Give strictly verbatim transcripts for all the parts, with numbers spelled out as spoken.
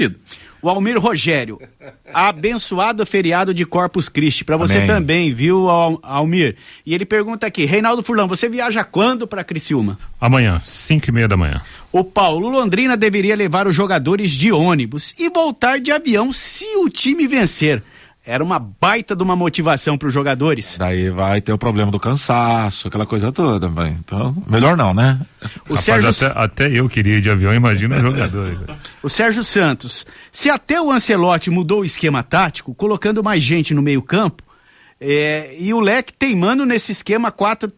O Almir Rogério, abençoado feriado de Corpus Christi, para você Amém. também, viu, Al- Almir? E ele pergunta aqui, Reinaldo Furlan, você viaja quando para Criciúma? Amanhã, cinco e meia da manhã. O Paulo Londrina deveria levar os jogadores de ônibus e voltar de avião se o time vencer. Era uma baita de uma motivação para os jogadores. Daí vai ter o problema do cansaço, aquela coisa toda, vai. Então, melhor não, né? O Rapaz, Sérgio... até, até eu queria ir de avião, imagina os jogadores. O Sérgio Santos, se até o Ancelotti mudou o esquema tático, colocando mais gente no meio campo, é, e o Leque teimando nesse esquema quatro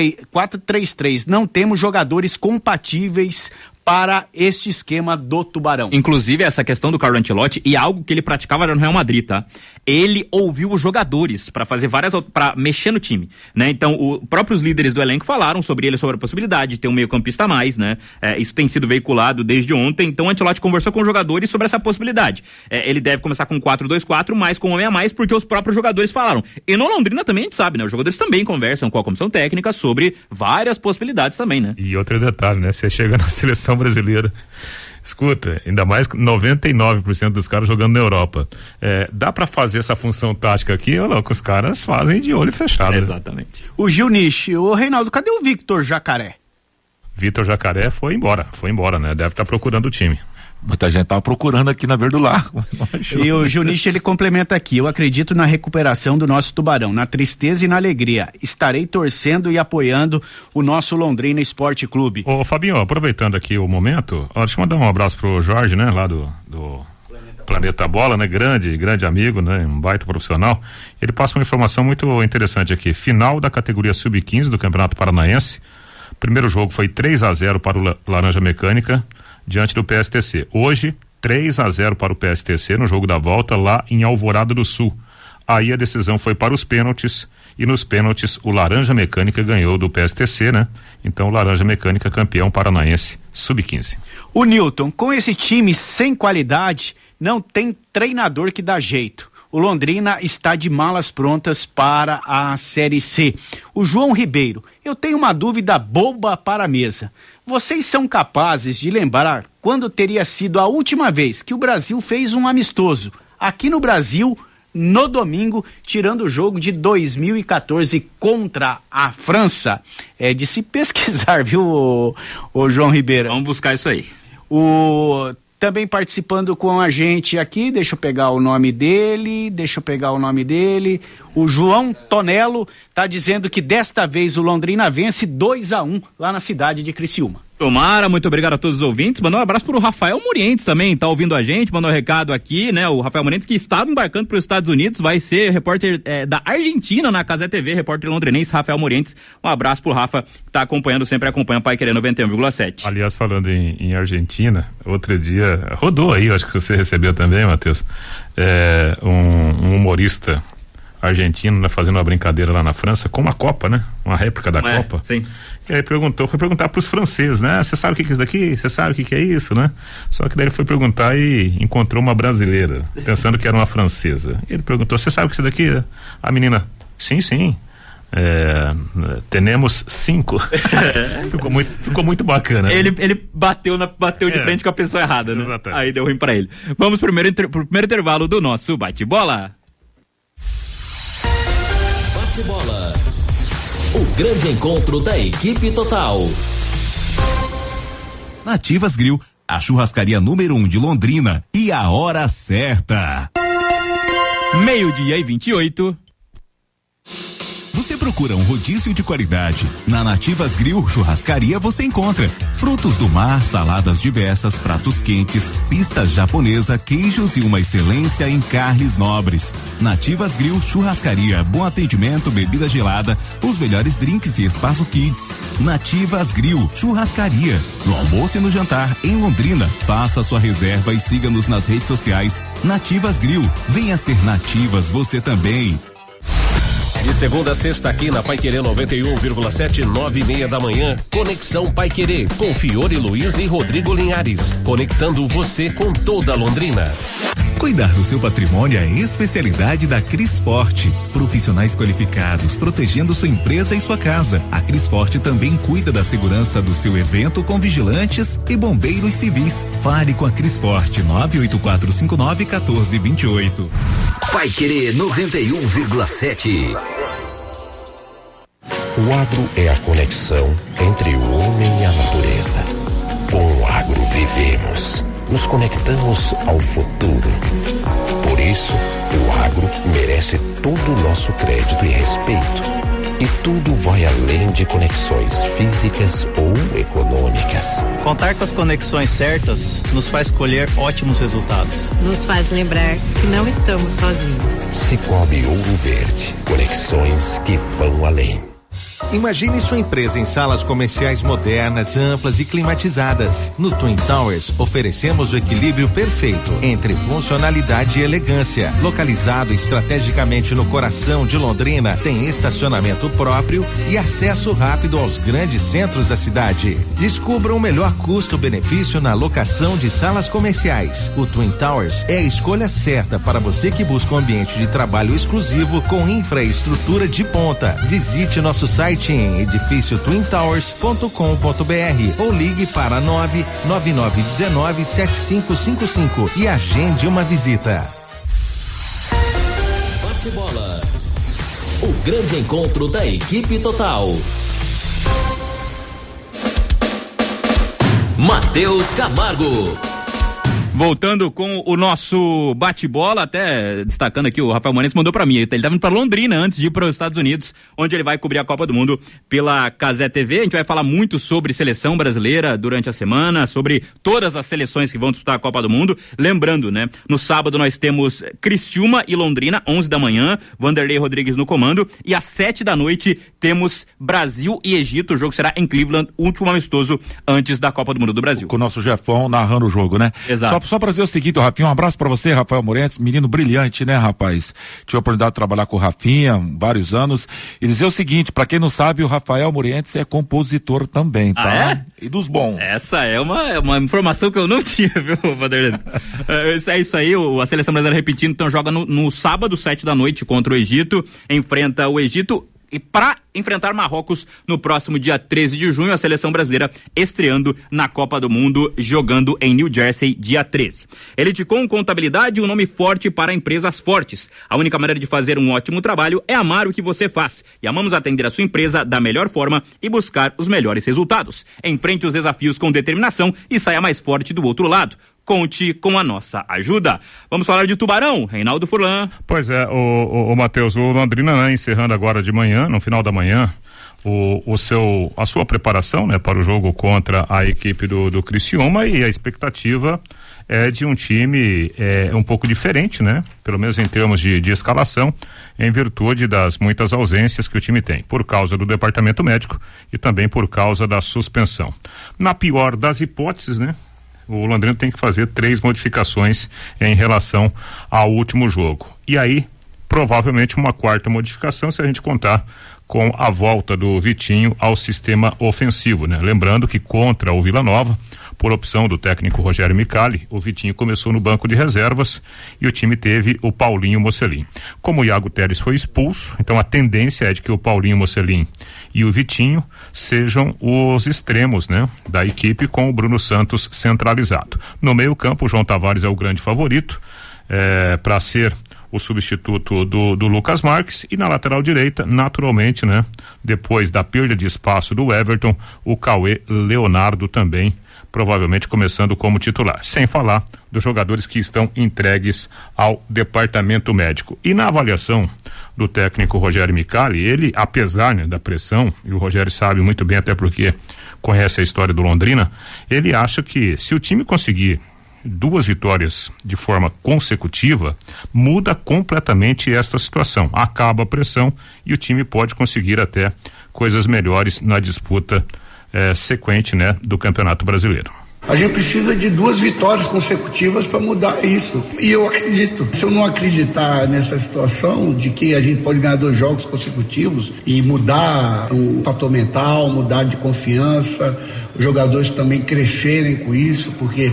três três, não temos jogadores compatíveis para este esquema do Tubarão. Inclusive, essa questão do Carlo Ancelotti e algo que ele praticava no Real Madrid, tá? Ele ouviu os jogadores para fazer várias, para mexer no time, né? Então, os próprios líderes do elenco falaram sobre ele, sobre a possibilidade de ter um meio-campista a mais, né? É, isso tem sido veiculado desde ontem. Então, o Ancelotti conversou com os jogadores sobre essa possibilidade. É, ele deve começar com quatro dois quatro, mais com um homem a mais, porque os próprios jogadores falaram. E no Londrina também a gente sabe, né? Os jogadores também conversam com a comissão técnica sobre várias possibilidades também, né? E outro detalhe, né? Você chega na seleção brasileira, escuta, ainda mais noventa e nove por cento dos caras jogando na Europa. É, dá pra fazer essa função tática aqui, olha, que os caras fazem de olho fechado. Exatamente. O Gil Nishi, o Reinaldo, cadê o Victor Jacaré? Vitor Jacaré foi embora, foi embora, né? Deve estar procurando o time. Muita gente tava procurando aqui na Verdular. E o Junichi, ele complementa aqui, eu acredito na recuperação do nosso Tubarão, na tristeza e na alegria. Estarei torcendo e apoiando o nosso Londrina Esporte Clube. Ô Fabinho, aproveitando aqui o momento, ó, deixa eu mandar um abraço pro Jorge, né, lá do, do Planeta, Planeta Bola, né, grande, grande amigo, né, um baita profissional. Ele passa uma informação muito interessante aqui, final da categoria sub quinze do Campeonato Paranaense. Primeiro jogo foi três a zero para o Laranja Mecânica, diante do P S T C. Hoje, três a zero para o P S T C no jogo da volta lá em Alvorada do Sul. Aí a decisão foi para os pênaltis e nos pênaltis o Laranja Mecânica ganhou do P S T C, né? Então o Laranja Mecânica campeão paranaense sub quinze. O Newton, com esse time sem qualidade, não tem treinador que dá jeito. O Londrina está de malas prontas para a Série C. O João Ribeiro, eu tenho uma dúvida boba para a mesa. Vocês são capazes de lembrar quando teria sido a última vez que o Brasil fez um amistoso aqui no Brasil, no domingo, tirando o jogo de dois mil e quatorze contra a França? É de se pesquisar, viu, o, o João Ribeiro? Vamos buscar isso aí. O... Também participando com a gente aqui, deixa eu pegar o nome dele, deixa eu pegar o nome dele, o João Tonello tá dizendo que desta vez o Londrina vence dois a um lá na cidade de Criciúma. Tomara, muito obrigado a todos os ouvintes, mandou um abraço pro Rafael Morientes também, tá ouvindo a gente, mandou um recado aqui, né, o Rafael Morientes que está embarcando para os Estados Unidos, vai ser repórter é, da Argentina na Cazé T V, repórter londrinense Rafael Morientes, um abraço pro Rafa, que tá acompanhando, sempre acompanha o Pai Querer noventa e um vírgula sete. Aliás, falando em, em Argentina, outro dia, rodou aí, acho que você recebeu também, Matheus, é, um, um humorista argentino, né, fazendo uma brincadeira lá na França com uma Copa, né, uma réplica da é, Copa. Sim. E aí perguntou, foi perguntar pros franceses, né? Você sabe o que que é isso daqui? Você sabe o que que é isso, né? Só que daí ele foi perguntar e encontrou uma brasileira, pensando que era uma francesa. Ele perguntou, você sabe o que é isso daqui? A menina, sim, sim. É, temos cinco. ficou, muito, ficou muito bacana. Ele, ele bateu, na, bateu de é, frente com a pessoa errada, né? Exatamente. Aí deu ruim pra ele. Vamos pro primeiro, pro primeiro intervalo do nosso bate-bola. Bate-bola. O grande encontro da equipe total. Nativas Grill, a churrascaria número um de Londrina e a hora certa. Meio-dia e vinte e oito. Você procura um rodízio de qualidade. Na Nativas Grill Churrascaria você encontra frutos do mar, saladas diversas, pratos quentes, pistas japonesa, queijos e uma excelência em carnes nobres. Nativas Grill Churrascaria, bom atendimento, bebida gelada, os melhores drinks e espaço kids. Nativas Grill Churrascaria, no almoço e no jantar em Londrina. Faça sua reserva e siga-nos nas redes sociais. Nativas Grill, venha ser Nativas você também. De segunda a sexta aqui na Pai Querer noventa e um vírgula sete, nove e meia da manhã, Conexão Pai Querer, com Fiore Luiz e Rodrigo Linhares, conectando você com toda Londrina. Cuidar do seu patrimônio é especialidade da Crisport. Profissionais qualificados protegendo sua empresa e sua casa. A Crisport também cuida da segurança do seu evento com vigilantes e bombeiros civis. Fale com a Crisport nove oito quatro cinco nove um quatro dois oito. Paiquerê noventa e um vírgula sete. O agro é a conexão entre o homem e a natureza. Com o agro vivemos. Nos conectamos ao futuro. Por isso, o agro merece todo o nosso crédito e respeito. E tudo vai além de conexões físicas ou econômicas. Contar com as conexões certas nos faz colher ótimos resultados. Nos faz lembrar que não estamos sozinhos. Cicobi Ouro Verde. Conexões que vão além. Imagine sua empresa em salas comerciais modernas, amplas e climatizadas. No Twin Towers, oferecemos o equilíbrio perfeito entre funcionalidade e elegância. Localizado estrategicamente no coração de Londrina, tem estacionamento próprio e acesso rápido aos grandes centros da cidade. Descubra o melhor custo-benefício na locação de salas comerciais. O Twin Towers é a escolha certa para você que busca um ambiente de trabalho exclusivo com infraestrutura de ponta. Visite nosso site em edifício twin towers ponto com ponto br ou ligue para nove nove nove um nove sete cinco cinco cinco e agende uma visita. Bate bola. O grande encontro da equipe total. Matheus Camargo. Voltando com o nosso bate-bola, até destacando aqui, o Rafael Morenz mandou pra mim, ele tá indo pra Londrina antes de ir para os Estados Unidos, onde ele vai cobrir a Copa do Mundo pela Cazé T V. A gente vai falar muito sobre seleção brasileira durante a semana, sobre todas as seleções que vão disputar a Copa do Mundo. Lembrando, né, no sábado nós temos Criciúma e Londrina, onze da manhã, Vanderlei Rodrigues no comando, e às sete da noite temos Brasil e Egito. O jogo será em Cleveland, último amistoso antes da Copa do Mundo do Brasil. Com o nosso Jefão narrando o jogo, né? Exato. Só Só pra dizer o seguinte, Rafinha, um abraço pra você, Rafael Morenz, menino brilhante, né, rapaz? Tive a oportunidade de trabalhar com o Rafinha vários anos e dizer o seguinte, pra quem não sabe, o Rafael Morenz é compositor também, tá? Ah, é? E dos bons. Essa é uma, uma informação que eu não tinha, viu, Vanderlei? é, é isso aí, o, a seleção brasileira repetindo, então joga no, no sábado, sete da noite, contra o Egito, enfrenta o Egito. E para enfrentar Marrocos no próximo dia treze de junho, a seleção brasileira estreando na Copa do Mundo, jogando em New Jersey, dia treze. Eliticom Contabilidade, um nome forte para empresas fortes. A única maneira de fazer um ótimo trabalho é amar o que você faz. E amamos atender a sua empresa da melhor forma e buscar os melhores resultados. Enfrente os desafios com determinação e saia mais forte do outro lado. Conte com a nossa ajuda. Vamos falar de Tubarão, Reinaldo Furlan. Pois é, o, o, o Matheus, o Londrina, né, encerrando agora de manhã, no final da manhã, o, o seu, a sua preparação, né, para o jogo contra a equipe do, do Criciúma, e a expectativa é de um time é, um pouco diferente, né? Pelo menos em termos de, de escalação, em virtude das muitas ausências que o time tem, por causa do departamento médico e também por causa da suspensão. Na pior das hipóteses, né? O Londrina tem que fazer três modificações em relação ao último jogo. E aí, provavelmente uma quarta modificação, se a gente contar com a volta do Vitinho ao sistema ofensivo, né? Lembrando que contra o Vila Nova, por opção do técnico Rogério Micali, o Vitinho começou no banco de reservas e o time teve o Paulinho Mocelin. Como o Iago Teres foi expulso, então a tendência é de que o Paulinho Mocelin e o Vitinho sejam os extremos, né, da equipe, com o Bruno Santos centralizado. No meio campo, o João Tavares é o grande favorito é, para ser o substituto do, do Lucas Marques, e na lateral direita, naturalmente, né, depois da perda de espaço do Everton, o Cauê Leonardo também provavelmente começando como titular, sem falar dos jogadores que estão entregues ao departamento médico. E na avaliação do técnico Rogério Micali, ele, apesar, né, da pressão, e o Rogério sabe muito bem, até porque conhece a história do Londrina, ele acha que se o time conseguir duas vitórias de forma consecutiva, muda completamente esta situação. Acaba a pressão e o time pode conseguir até coisas melhores na disputa É, sequente, né, do Campeonato Brasileiro. A gente precisa de duas vitórias consecutivas para mudar isso. E eu acredito. Se eu não acreditar nessa situação de que a gente pode ganhar dois jogos consecutivos e mudar o fator mental, mudar de confiança, os jogadores também crescerem com isso, porque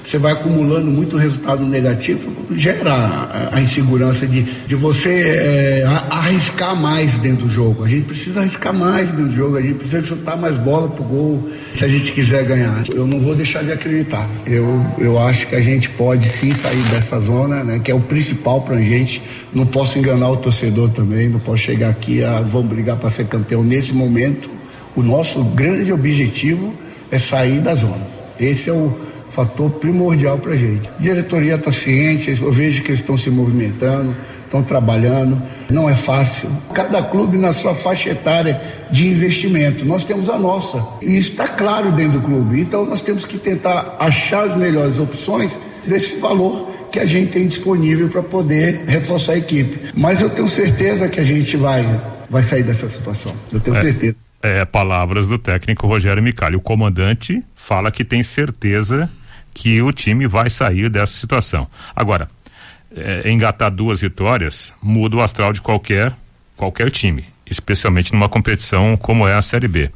você vai acumulando muito resultado negativo, gera a, a insegurança de, de você é, arriscar mais dentro do jogo. A gente precisa arriscar mais dentro do jogo, a gente precisa chutar mais bola pro gol, se a gente quiser ganhar. Eu não vou deixar de acreditar. Eu, eu acho que a gente pode sim sair dessa zona, né, que é o principal pra gente. Não posso enganar o torcedor também, não posso chegar aqui a vamos brigar para ser campeão nesse momento. O nosso grande objetivo é sair da zona. Esse é o fator primordial pra gente. A diretoria está ciente, eu vejo que eles estão se movimentando, estão trabalhando. Não é fácil. Cada clube na sua faixa etária de investimento. Nós temos a nossa. E isso está claro dentro do clube. Então nós temos que tentar achar as melhores opções desse valor que a gente tem disponível para poder reforçar a equipe. Mas eu tenho certeza que a gente vai, vai sair dessa situação. Eu tenho é, certeza. É, palavras do técnico Rogério Micali. O comandante fala que tem certeza que o time vai sair dessa situação. Agora, é, engatar duas vitórias muda o astral de qualquer, qualquer time, especialmente numa competição como é a Série B.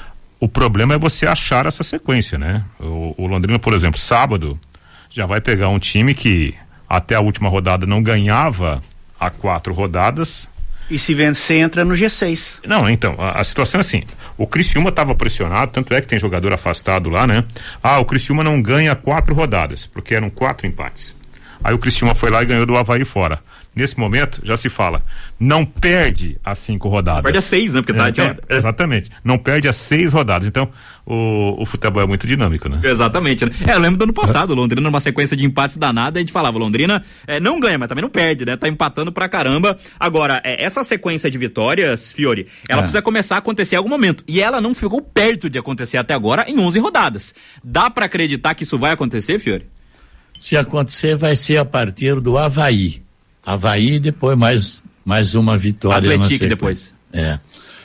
O problema é você achar essa sequência, né? O, o Londrina, por exemplo, sábado já vai pegar um time que até a última rodada não ganhava há quatro rodadas. E se vencer, entra no G seis. Não, então, a, a situação é assim, o Criciúma estava pressionado, tanto é que tem jogador afastado lá, né? Ah, o Criciúma não ganha quatro rodadas, porque eram quatro empates. Aí o Criciúma foi lá e ganhou do Avaí fora. Nesse momento, já se fala, não perde as cinco rodadas. Não perde as seis, né? Porque tá, é, tinha... é, exatamente. Não perde as seis rodadas. Então, o, o futebol é muito dinâmico, né? Exatamente. Né? É, eu lembro do ano passado, o Londrina numa sequência de empates danada, a gente falava, Londrina é, não ganha, mas também não perde, né? Tá empatando pra caramba. Agora, é, essa sequência de vitórias, Fiore, ela é. precisa começar a acontecer em algum momento. E ela não ficou perto de acontecer até agora em onze rodadas. Dá pra acreditar que isso vai acontecer, Fiore? Se acontecer, vai ser a partir do Avaí. Avaí e depois mais, mais uma vitória. Atlético depois. É,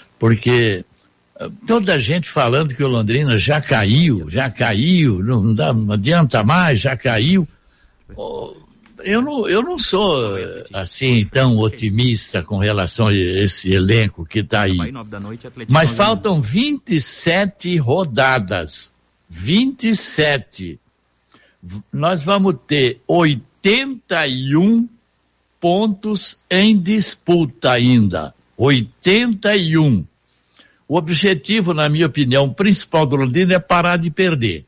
porque toda a gente falando que o Londrina já caiu, já caiu, não, dá, não adianta mais, já caiu. Eu não, eu não sou assim tão otimista com relação a esse elenco que está aí. Mas faltam vinte e sete rodadas. vinte e sete. Nós vamos ter oitenta e um pontos em disputa ainda, oitenta e um. O objetivo, na minha opinião, principal do Londrina é parar de perder.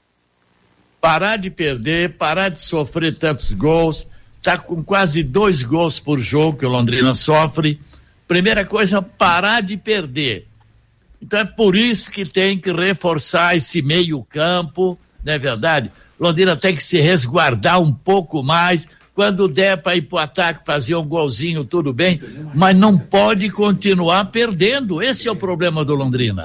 Parar de perder, parar de sofrer tantos gols, tá com quase dois gols por jogo que o Londrina sofre. Primeira coisa, parar de perder. Então é por isso que tem que reforçar esse meio campo, não é verdade? Londrina tem que se resguardar um pouco mais. Quando der para ir pro ataque, fazer um golzinho, tudo bem, mas não pode continuar perdendo. Esse é o problema do Londrina.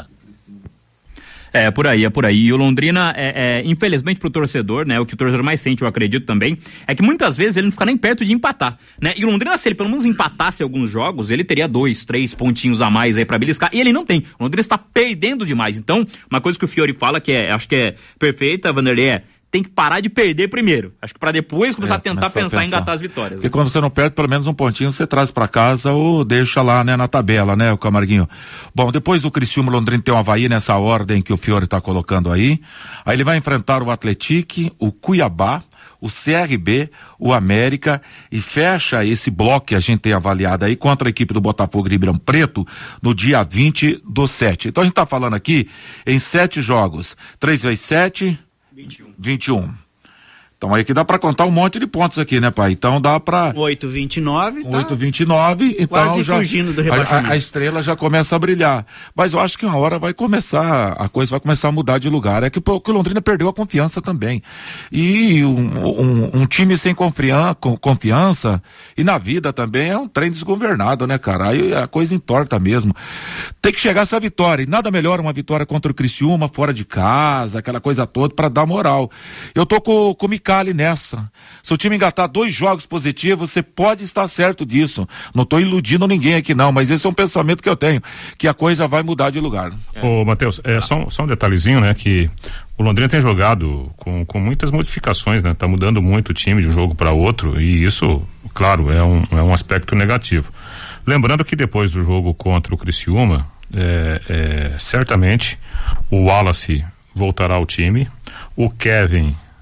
É, por aí, é por aí. E o Londrina, é, é, infelizmente pro torcedor, né, o que o torcedor mais sente, eu acredito também, é que muitas vezes ele não fica nem perto de empatar, né? E o Londrina, se ele pelo menos empatasse alguns jogos, ele teria dois, três pontinhos a mais aí pra beliscar, e ele não tem. O Londrina está perdendo demais. Então, uma coisa que o Fiore fala, que é, acho que é perfeita, Vanderlei, é tem que parar de perder primeiro. Acho que para depois começar é, a tentar pensar, a pensar em engatar as vitórias. Porque né? Quando você não perde pelo menos um pontinho, você traz para casa ou deixa lá, né, na tabela, né, o Camarguinho. Bom, depois o Criciúma, Londrina tem o Avaí nessa ordem que o Fiore está colocando aí. Aí ele vai enfrentar o Atlético, o Cuiabá, o C R B, o América e fecha esse bloco que a gente tem avaliado aí contra a equipe do Botafogo de Ribeirão Preto no dia vinte do sete. Então a gente está falando aqui em sete jogos, três vezes sete... vinte e um. Então aí que dá pra contar um monte de pontos aqui, né, pai? Então dá pra... oito, vinte e nove, tá? oito, vinte e nove, então quase já... fugindo do rebaixamento. A, a estrela já começa a brilhar. Mas eu acho que uma hora vai começar, a coisa vai começar a mudar de lugar. É que, que o Londrina perdeu a confiança também. E um, um, um time sem confiança, confiança, e na vida também é um trem desgovernado, né, cara? Aí a coisa entorta mesmo. Tem que chegar essa vitória, e nada melhor uma vitória contra o Criciúma, fora de casa, aquela coisa toda, pra dar moral. Eu tô com, com o Micali nessa. Se o time engatar dois jogos positivos, você pode estar certo disso. Não tô iludindo ninguém aqui não, mas esse é um pensamento que eu tenho, que a coisa vai mudar de lugar. É. Ô, Matheus, é só, só um detalhezinho, né, que o Londrina tem jogado com, com muitas modificações, né, tá mudando muito o time de um jogo para outro, e isso, claro, é um, é um aspecto negativo. Lembrando que depois do jogo contra o Criciúma, é, é, certamente o Wallace voltará ao time, o Kevin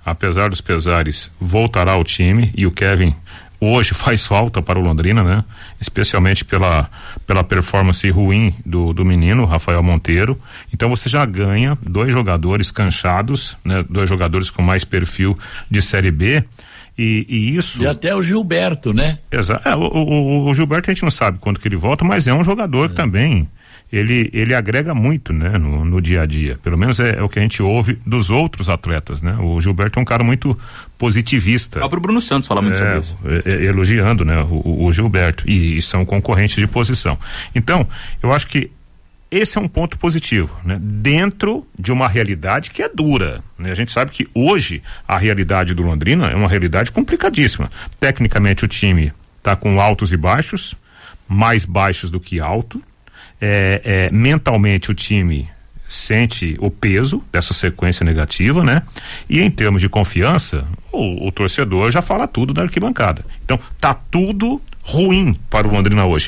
apesar dos pesares, voltará ao time e o Kevin hoje faz falta para o Londrina, né? Especialmente pela, pela performance ruim do, do menino, Rafael Monteiro. Então você já ganha dois jogadores canchados, né? Dois jogadores com mais perfil de Série B. E, e isso. E até o Gilberto, né? Exato. É, o, o, o Gilberto a gente não sabe quando que ele volta, mas é um jogador é. que também. Ele, ele agrega muito, né, no, no dia a dia. Pelo menos é, é o que a gente ouve dos outros atletas, né? O Gilberto é um cara muito positivista. O próprio Bruno Santos fala muito é, sobre isso. É, é, elogiando, né, o, o Gilberto. E, e são concorrentes de posição. Então, eu acho que esse é um ponto positivo, né? Dentro de uma realidade que é dura, né? A gente sabe que hoje a realidade do Londrina é uma realidade complicadíssima. Tecnicamente o time está com altos e baixos, mais baixos do que alto. É, é, mentalmente o time sente o peso dessa sequência negativa, né? E em termos de confiança, o, o torcedor já fala tudo da arquibancada. Então tá tudo ruim para o Londrina hoje,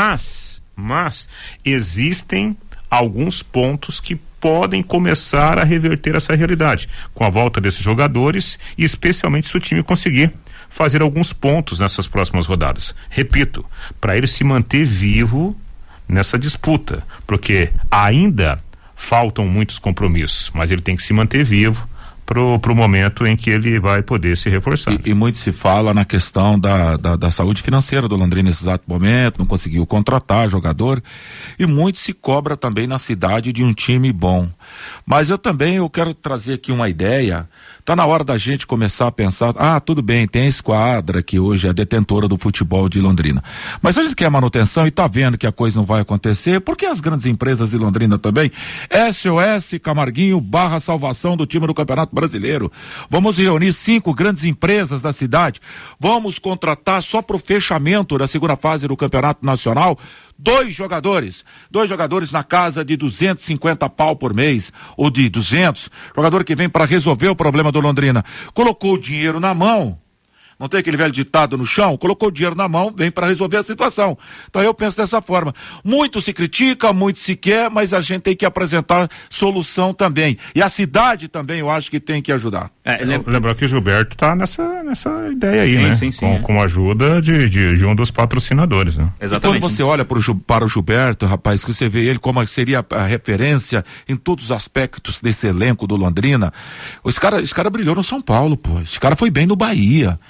mas mas existem alguns pontos que podem começar a reverter essa realidade com a volta desses jogadores e especialmente se o time conseguir fazer alguns pontos nessas próximas rodadas. Repito, para ele se manter vivo nessa disputa, porque ainda faltam muitos compromissos, mas ele tem que se manter vivo pro, pro momento em que ele vai poder se reforçar. E, e muito se fala na questão da, da, da saúde financeira do Londrina nesse exato momento, não conseguiu contratar jogador, e muito se cobra também na cidade de um time bom. Mas eu também eu quero trazer aqui uma ideia. Tá na hora da gente começar a pensar, ah, tudo bem, tem a esquadra que hoje é a detentora do futebol de Londrina. Mas se a gente quer manutenção e tá vendo que a coisa não vai acontecer, por que as grandes empresas de Londrina também? S O S Camarguinho barra salvação do time do Campeonato Brasileiro. Vamos reunir cinco grandes empresas da cidade. Vamos contratar só pro fechamento da segunda fase do Campeonato Nacional dois jogadores, dois jogadores na casa de duzentos e cinquenta pau por mês, ou de duzentos, jogador que vem para resolver o problema do Londrina, colocou o dinheiro na mão, não tem aquele velho ditado no chão, colocou o dinheiro na mão, vem para resolver a situação. Então eu penso dessa forma, muito se critica, muito se quer, mas a gente tem que apresentar solução também, e a cidade também eu acho que tem que ajudar. É, lembrar que o Gilberto tá nessa, nessa ideia aí, sim, né? Sim, sim, com, é. com a ajuda de, de, de um dos patrocinadores, né? Exatamente. E quando você olha pro, para o Gilberto, rapaz, que você vê ele como seria a referência em todos os aspectos desse elenco do Londrina, esse cara, esse cara brilhou no São Paulo, pô, esse cara foi bem no Bahia.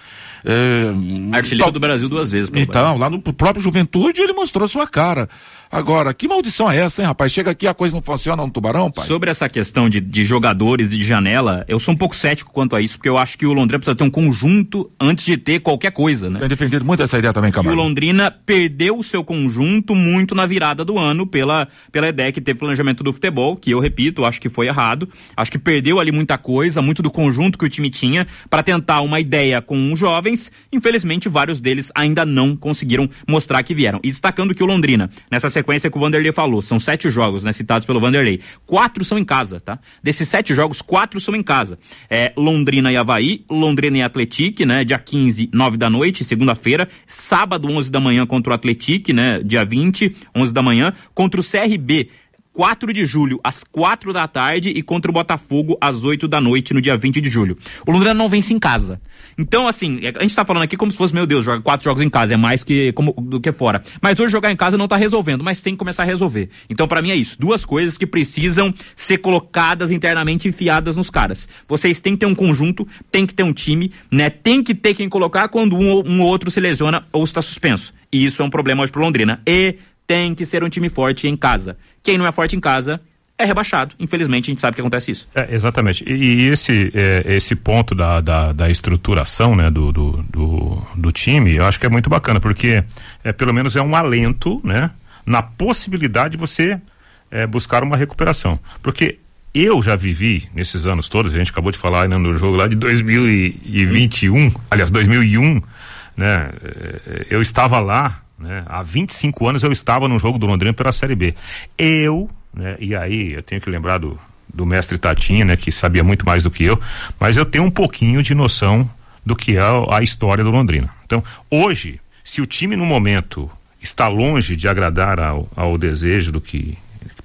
É, artilheiro do Brasil duas vezes. Então, lá no próprio Juventude ele mostrou sua cara. Agora, que maldição é essa, hein, rapaz? Chega aqui, a coisa não funciona no Tubarão, pai? Sobre essa questão de, de jogadores de janela, eu sou um pouco cético quanto a isso, porque eu acho que o Londrina precisa ter um conjunto antes de ter qualquer coisa, né? Tenho defendido muito essa ideia também, Camargo. E o Londrina perdeu o seu conjunto muito na virada do ano pela, pela ideia que teve planejamento do futebol, que eu repito, acho que foi errado. Acho que perdeu ali muita coisa, muito do conjunto que o time tinha, para tentar uma ideia com os jovens. Infelizmente, vários deles ainda não conseguiram mostrar que vieram. E destacando que o Londrina, nessa sequência que o Vanderlei falou, são sete jogos, né, citados pelo Vanderlei. Quatro são em casa, tá? Desses sete jogos, quatro são em casa. É Londrina e Avaí, Londrina e Atlético, né? Dia quinze, nove da noite, segunda-feira. Sábado, onze da manhã contra o Atlético, né? Dia vinte, onze da manhã. Contra o C R B, quatro de julho, às quatro da tarde, e contra o Botafogo, às oito da noite, no dia vinte de julho. O Londrina não vence em casa. Então, assim, a gente tá falando aqui como se fosse, meu Deus, joga quatro jogos em casa, é mais que, como, do que fora. Mas hoje jogar em casa não tá resolvendo, mas tem que começar a resolver. Então, pra mim é isso, duas coisas que precisam ser colocadas internamente, enfiadas nos caras. Vocês têm que ter um conjunto, tem que ter um time, né? Tem que ter quem colocar quando um ou um outro se lesiona ou está suspenso. E isso é um problema hoje pro Londrina. E tem que ser um time forte em casa. Quem não é forte em casa é rebaixado. Infelizmente, a gente sabe que acontece isso. É, exatamente. E, e esse, é, esse ponto da, da, da estruturação, né, do, do, do, do time, eu acho que é muito bacana, porque é, pelo menos é um alento, né, na possibilidade de você é, buscar uma recuperação. Porque eu já vivi, nesses anos todos, a gente acabou de falar, né, no jogo lá de dois mil e vinte e um, aliás, dois mil e um, né, eu estava lá, né, há vinte e cinco anos eu estava no jogo do Londrina pela Série B. Eu, né, e aí eu tenho que lembrar do, do mestre Tatinha, né, que sabia muito mais do que eu, mas eu tenho um pouquinho de noção do que é a história do Londrina. Então, hoje, se o time no momento está longe de agradar ao, ao desejo do que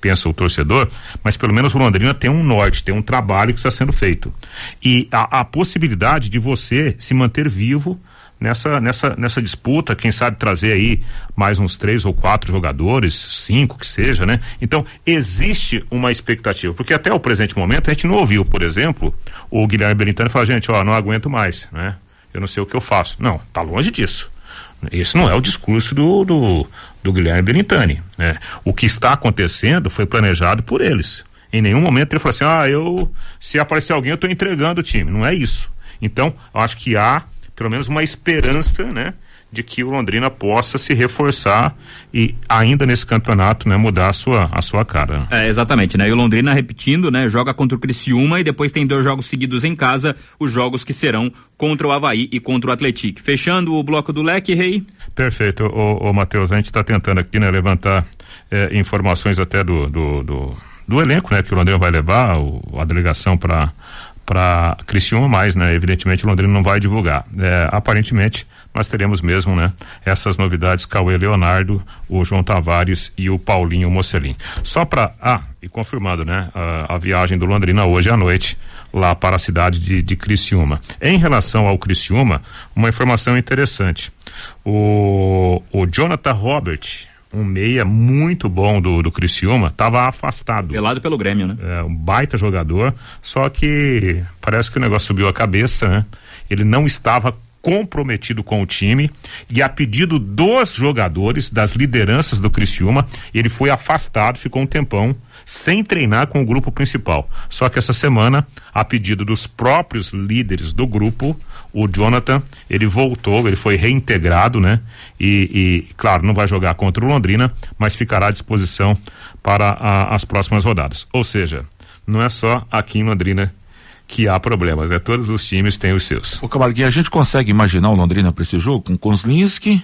pensa o torcedor, mas pelo menos o Londrina tem um norte, tem um trabalho que está sendo feito. E a, a possibilidade de você se manter vivo nessa, nessa, nessa disputa, quem sabe trazer aí mais uns três ou quatro jogadores, cinco que seja, né? Então, existe uma expectativa, porque até o presente momento a gente não ouviu, por exemplo, o Guilherme Belintani falar, gente, ó, não aguento mais, né? Eu não sei o que eu faço. Não, tá longe disso. Esse não é o discurso do, do, do Guilherme Belintani, né? O que está acontecendo foi planejado por eles. Em nenhum momento ele falou assim, ah, eu, se aparecer alguém eu tô entregando o time. Não é isso. Então, eu acho que há pelo menos uma esperança, né, de que o Londrina possa se reforçar e ainda nesse campeonato, né, mudar a sua, a sua cara. Né? É, exatamente, né? E o Londrina, repetindo, né, joga contra o Criciúma e depois tem dois jogos seguidos em casa, os jogos que serão contra o Avaí e contra o Atlético. Fechando o bloco do leque, Rei? Perfeito, ô, ô Matheus, a gente está tentando aqui, né, levantar é, informações até do, do, do, do elenco, né, que o Londrina vai levar, o, a delegação para para Criciúma, mas, né, evidentemente o Londrina não vai divulgar. É, aparentemente nós teremos mesmo, né, essas novidades, Cauê Leonardo, o João Tavares e o Paulinho Mocelin. Só para, ah, e confirmado, né, a, a viagem do Londrina hoje à noite lá para a cidade de, de Criciúma. Em relação ao Criciúma, uma informação interessante. O, o Jonathan Robert, um meia muito bom do, do Criciúma, estava afastado. Pelado pelo Grêmio, né? É, um baita jogador, só que parece que o negócio subiu a cabeça, né? Ele não estava comprometido com o time e a pedido dos jogadores, das lideranças do Criciúma, ele foi afastado, ficou um tempão sem treinar com o grupo principal. Só que essa semana, a pedido dos próprios líderes do grupo, o Jonathan, ele voltou, ele foi reintegrado, né? E, e claro, não vai jogar contra o Londrina, mas ficará à disposição para a, as próximas rodadas. Ou seja, não é só aqui em Londrina que há problemas, é, todos os times têm os seus. Ô Camarguinha, a gente consegue imaginar o Londrina para esse jogo com Kozlinski,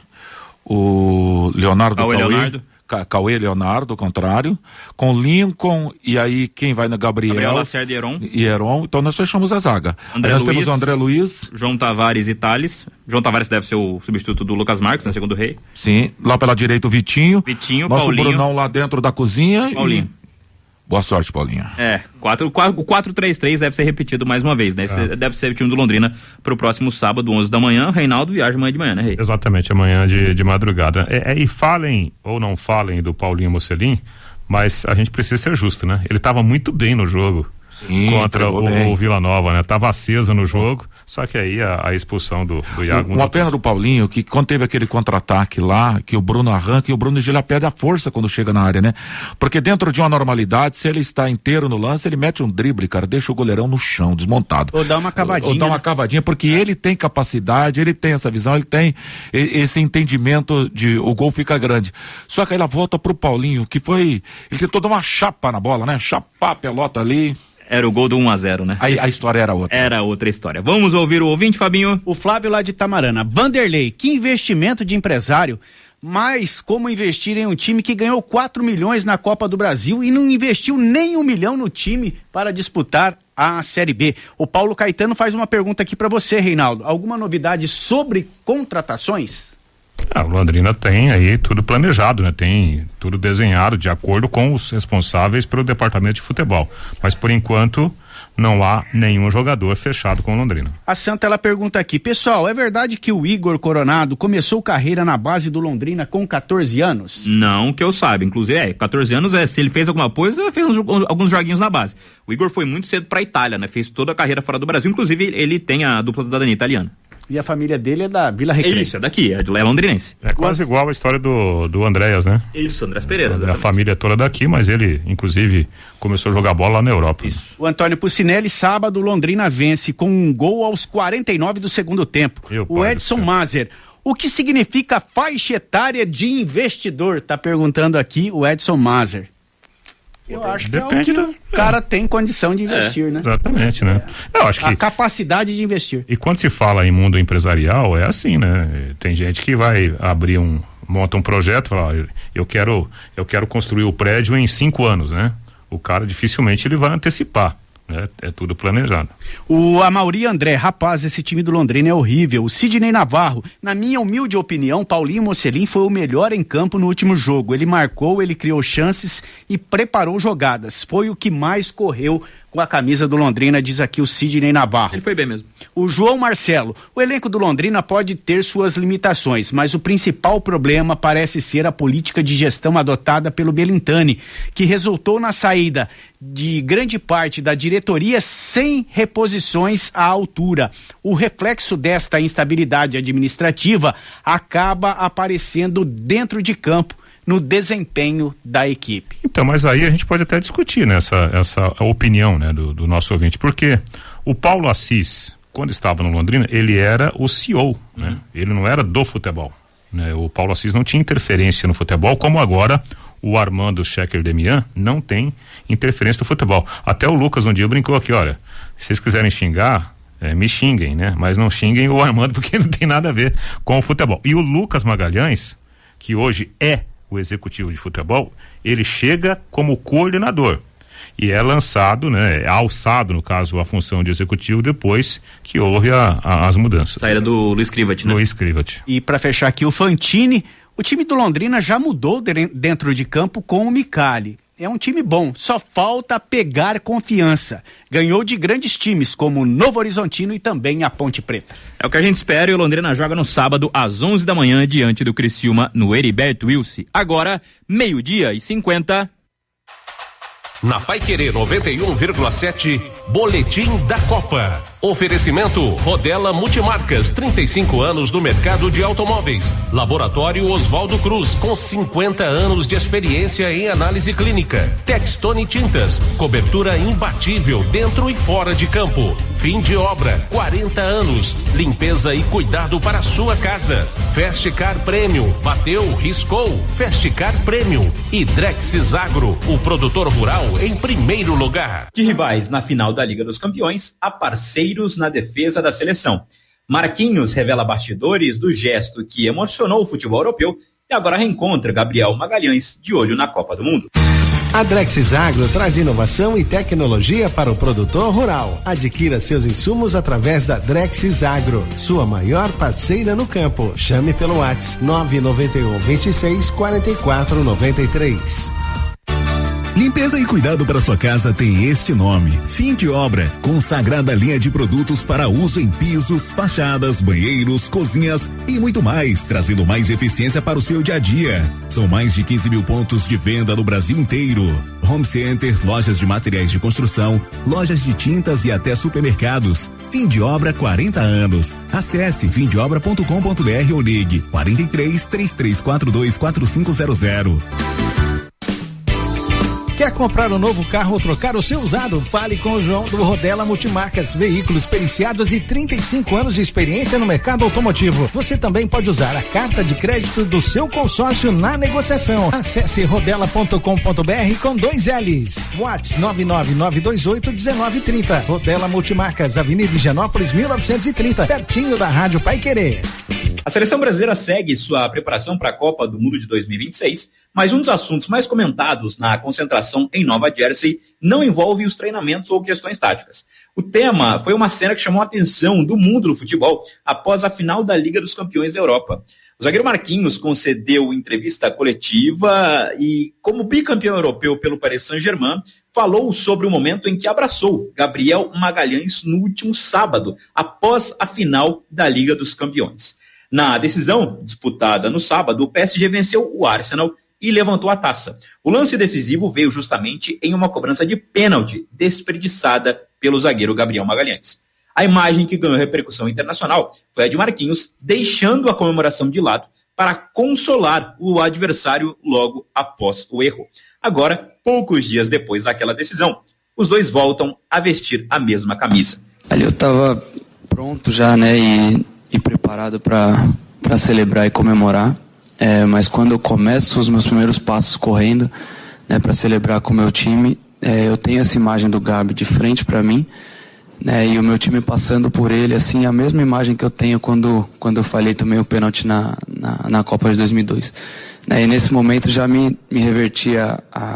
o Leonardo Cauê Leonardo. Cauê Leonardo, ao contrário, com Lincoln e aí quem vai na Gabriel, Gabriel Lacerda e Heron. E Heron, então nós fechamos a zaga. André nós Luiz, temos o André Luiz, João Tavares e Thales. João Tavares deve ser o substituto do Lucas Marques, né, segundo o Rei. Sim, lá pela direita o Vitinho. Vitinho, nosso Paulinho. Brunão lá dentro da cozinha. Paulinho. E... Boa sorte, Paulinho. É, o quatro três três deve ser repetido mais uma vez, né? Esse deve ser o time do Londrina pro próximo sábado, onze da manhã. Reinaldo viaja amanhã de manhã, né, Rei? Exatamente, amanhã de, de madrugada. É, é, e falem ou não falem do Paulinho Mocelin, mas a gente precisa ser justo, né? Ele estava muito bem no jogo. Sim, contra o, o Vila Nova, né? Tava aceso no jogo, só que aí a, a expulsão do, do Iago. Uma pena do Paulinho, que quando teve aquele contra-ataque lá, que o Bruno arranca e o Bruno Gila perde a força quando chega na área, né? Porque dentro de uma normalidade, se ele está inteiro no lance, ele mete um drible, cara, deixa o goleirão no chão, desmontado. Ou dá uma cavadinha. Ou, ou dá uma né? cavadinha, porque é. ele tem capacidade, ele tem essa visão, ele tem esse entendimento de o gol fica grande. Só que aí ela volta pro Paulinho, que foi, ele tentou dar uma chapa na bola, né? Chapar a pelota ali. Era o gol do um a zero, né? Aí a história era outra. Era outra história. Vamos ouvir o ouvinte, Fabinho? O Flávio lá de Tamarana. Vanderlei, que investimento de empresário, mas como investir em um time que ganhou quatro milhões na Copa do Brasil e não investiu nem um milhão no time para disputar a Série B? O Paulo Caetano faz uma pergunta aqui para você, Reinaldo. Alguma novidade sobre contratações? Ah, o Londrina tem aí tudo planejado, né? Tem tudo desenhado de acordo com os responsáveis pelo departamento de futebol. Mas por enquanto não há nenhum jogador fechado com o Londrina. A Santa, ela pergunta aqui, pessoal, é verdade que o Igor Coronado começou carreira na base do Londrina com catorze anos? Não, que eu saiba, inclusive é, catorze anos, é, se ele fez alguma coisa, fez uns, alguns joguinhos na base. O Igor foi muito cedo pra Itália, né? Fez toda a carreira fora do Brasil, inclusive ele tem a dupla cidadania italiana. E a família dele é da Vila Recreio. Isso, é daqui, é, de, é londrinense. É quase igual a história do, do Andréas, né? Isso, Andrés Pereira. A família é toda daqui, mas ele, inclusive, começou a jogar bola lá na Europa. Isso. O Antônio Pucinelli, sábado, Londrina vence com um gol aos quarenta e nove do segundo tempo. Meu o Edson Mazer. O que significa faixa etária de investidor? Tá perguntando aqui o Edson Mazer. Eu acho Depende que é o que do... o cara tem condição de investir, é, né? Exatamente, né? Eu acho que... A capacidade de investir. E quando se fala em mundo empresarial, é assim, né? Tem gente que vai abrir um... monta um projeto, fala, eu quero, eu quero construir o prédio em cinco anos, né? O cara dificilmente ele vai antecipar É, é tudo planejado. O Amauri André, rapaz, esse time do Londrina é horrível. O Sidney Navarro, na minha humilde opinião, Paulinho Mocelin foi o melhor em campo no último jogo. Ele marcou, ele criou chances e preparou jogadas. Foi o que mais correu com a camisa do Londrina, diz aqui o Sidney Navarro. Ele foi bem mesmo. O João Marcelo, o elenco do Londrina pode ter suas limitações, mas o principal problema parece ser a política de gestão adotada pelo Belintani, que resultou na saída de grande parte da diretoria sem reposições à altura. O reflexo desta instabilidade administrativa acaba aparecendo dentro de campo, no desempenho da equipe. Então, mas aí a gente pode até discutir, né, essa, essa opinião, né, do, do nosso ouvinte, porque o Paulo Assis, quando estava no Londrina, ele era o C E O, né? Ele não era do futebol, né? O Paulo Assis não tinha interferência no futebol, como agora o Armando Schecker Demian não tem interferência no futebol. Até o Lucas um dia brincou aqui, olha, se vocês quiserem xingar, é, me xinguem, né? Mas não xinguem o Armando, porque não tem nada a ver com o futebol. E o Lucas Magalhães, que hoje é o executivo de futebol, ele chega como coordenador e é lançado, né, é alçado, no caso, a função de executivo depois que houve a, a, as mudanças. Saída do Luiz Krivat, né? Luiz Krivat. E para fechar aqui o Fantini, o time do Londrina já mudou de, dentro de campo com o Micali. É um time bom, só falta pegar confiança. Ganhou de grandes times como o Novo Horizontino e também a Ponte Preta. É o que a gente espera, e o Londrina joga no sábado às onze da manhã diante do Criciúma no Heriberto Wilson. Agora, meio-dia e cinquenta. Na Paiquerê noventa e um vírgula sete, Boletim da Copa. Oferecimento Rodela Multimarcas, trinta e cinco anos no mercado de automóveis. Laboratório Oswaldo Cruz, com cinquenta anos de experiência em análise clínica. Textone Tintas, cobertura imbatível dentro e fora de campo. Fim de obra, quarenta anos. Limpeza e cuidado para a sua casa. Festicar Premium, bateu, riscou. Festicar Premium. E Drexis Agro, o produtor rural em primeiro lugar. De rivais na final da Liga dos Campeões, a parceiro na defesa da seleção. Marquinhos revela bastidores do gesto que emocionou o futebol europeu e agora reencontra Gabriel Magalhães de olho na Copa do Mundo. A Drexis Agro traz inovação e tecnologia para o produtor rural. Adquira seus insumos através da Drexis Agro, sua maior parceira no campo. Chame pelo WhatsApp nove nove um, vinte e seis, quarenta e quatro, noventa e três. Limpeza e cuidado para sua casa tem este nome: Fim de Obra, consagrada linha de produtos para uso em pisos, fachadas, banheiros, cozinhas e muito mais, trazendo mais eficiência para o seu dia a dia. São mais de quinze mil pontos de venda no Brasil inteiro. Home centers, lojas de materiais de construção, lojas de tintas e até supermercados. Fim de Obra, quarenta anos. Acesse fim de obra ponto com ponto br ou ligue quarenta e três, trinta e três quarenta e dois, quarenta e cinco zero zero. Quer comprar um novo carro ou trocar o seu usado? Fale com o João do Rodela Multimarcas. Veículos periciados e trinta e cinco anos de experiência no mercado automotivo. Você também pode usar a carta de crédito do seu consórcio na negociação. Acesse rodela ponto com ponto br com dois L's. WhatsApp nove nove nove dois oito, um nove três zero. Rodela Multimarcas, Avenida Higienópolis, mil novecentos e trinta, pertinho da Rádio Paiquerê. A seleção brasileira segue sua preparação para a Copa do Mundo de dois mil e vinte e seis, mas um dos assuntos mais comentados na concentração em Nova Jersey não envolve os treinamentos ou questões táticas. O tema foi uma cena que chamou a atenção do mundo do futebol após a final da Liga dos Campeões da Europa. O zagueiro Marquinhos concedeu entrevista coletiva e, como bicampeão europeu pelo Paris Saint-Germain, falou sobre o momento em que abraçou Gabriel Magalhães no último sábado, após a final da Liga dos Campeões. Na decisão disputada no sábado, o P S G venceu o Arsenal e levantou a taça. O lance decisivo veio justamente em uma cobrança de pênalti desperdiçada pelo zagueiro Gabriel Magalhães. A imagem que ganhou repercussão internacional foi a de Marquinhos deixando a comemoração de lado para consolar o adversário logo após o erro. Agora, poucos dias depois daquela decisão, os dois voltam a vestir a mesma camisa. Ali eu estava pronto já, né, e, e preparado para para celebrar e comemorar. É, mas quando eu começo os meus primeiros passos correndo, né, para celebrar com o meu time, é, eu tenho essa imagem do Gabi de frente para mim, né, e o meu time passando por ele, assim, a mesma imagem que eu tenho quando, quando eu falhei também o pênalti na, na, na Copa de dois mil e dois. Né, e nesse momento já me, me reverti a, a,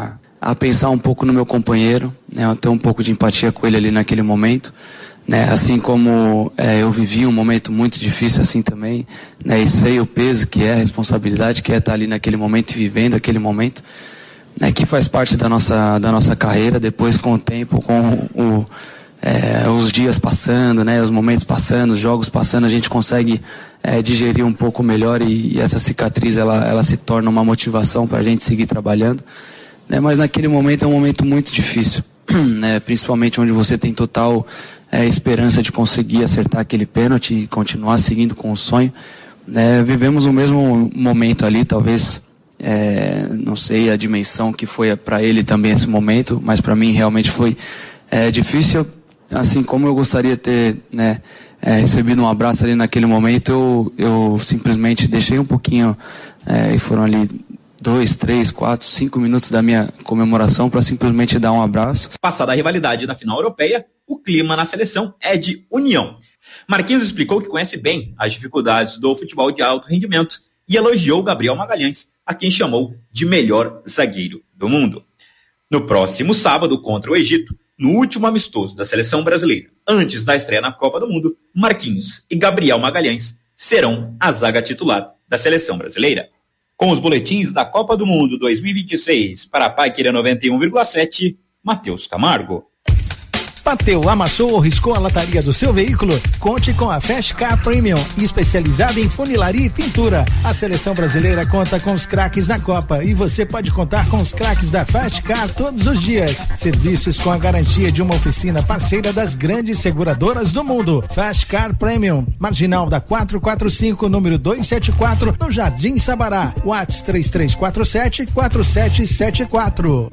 a pensar um pouco no meu companheiro, né, a ter um pouco de empatia com ele ali naquele momento, né, assim como é, eu vivi um momento muito difícil assim também, né, e sei o peso que é, a responsabilidade que é estar ali naquele momento e vivendo aquele momento, né, que faz parte da nossa, da nossa carreira. Depois, com o tempo, com o, é, os dias passando, né, os momentos passando, os jogos passando, a gente consegue é, digerir um pouco melhor e, e essa cicatriz ela, ela se torna uma motivação para a gente seguir trabalhando, né, mas naquele momento é um momento muito difícil, né, principalmente onde você tem total é, esperança de conseguir acertar aquele pênalti e continuar seguindo com o sonho, né, vivemos o mesmo momento ali, talvez. É, não sei a dimensão que foi para ele também esse momento, mas para mim realmente foi é, difícil, assim como eu gostaria de ter, né, é, recebido um abraço ali naquele momento, eu, eu simplesmente deixei um pouquinho, é, e foram ali dois, três, quatro, cinco minutos da minha comemoração para simplesmente dar um abraço. Passada a rivalidade na final europeia, o clima na seleção é de união. Marquinhos explicou que conhece bem as dificuldades do futebol de alto rendimento e elogiou Gabriel Magalhães, a quem chamou de melhor zagueiro do mundo. No próximo sábado, contra o Egito, no último amistoso da seleção brasileira, antes da estreia na Copa do Mundo, Marquinhos e Gabriel Magalhães serão a zaga titular da seleção brasileira. Com os boletins da Copa do Mundo dois mil e vinte e seis, para a Paiquerê noventa e um vírgula sete, Matheus Camargo. Bateu, amassou ou riscou a lataria do seu veículo? Conte com a Fast Car Premium, especializada em funilaria e pintura. A seleção brasileira conta com os craques na Copa e você pode contar com os craques da Fast Car todos os dias. Serviços com a garantia de uma oficina parceira das grandes seguradoras do mundo. Fast Car Premium, Marginal da quatrocentos e quarenta e cinco, número duzentos e setenta e quatro, no Jardim Sabará. WhatsApp três três quatro sete, quatro sete sete quatro.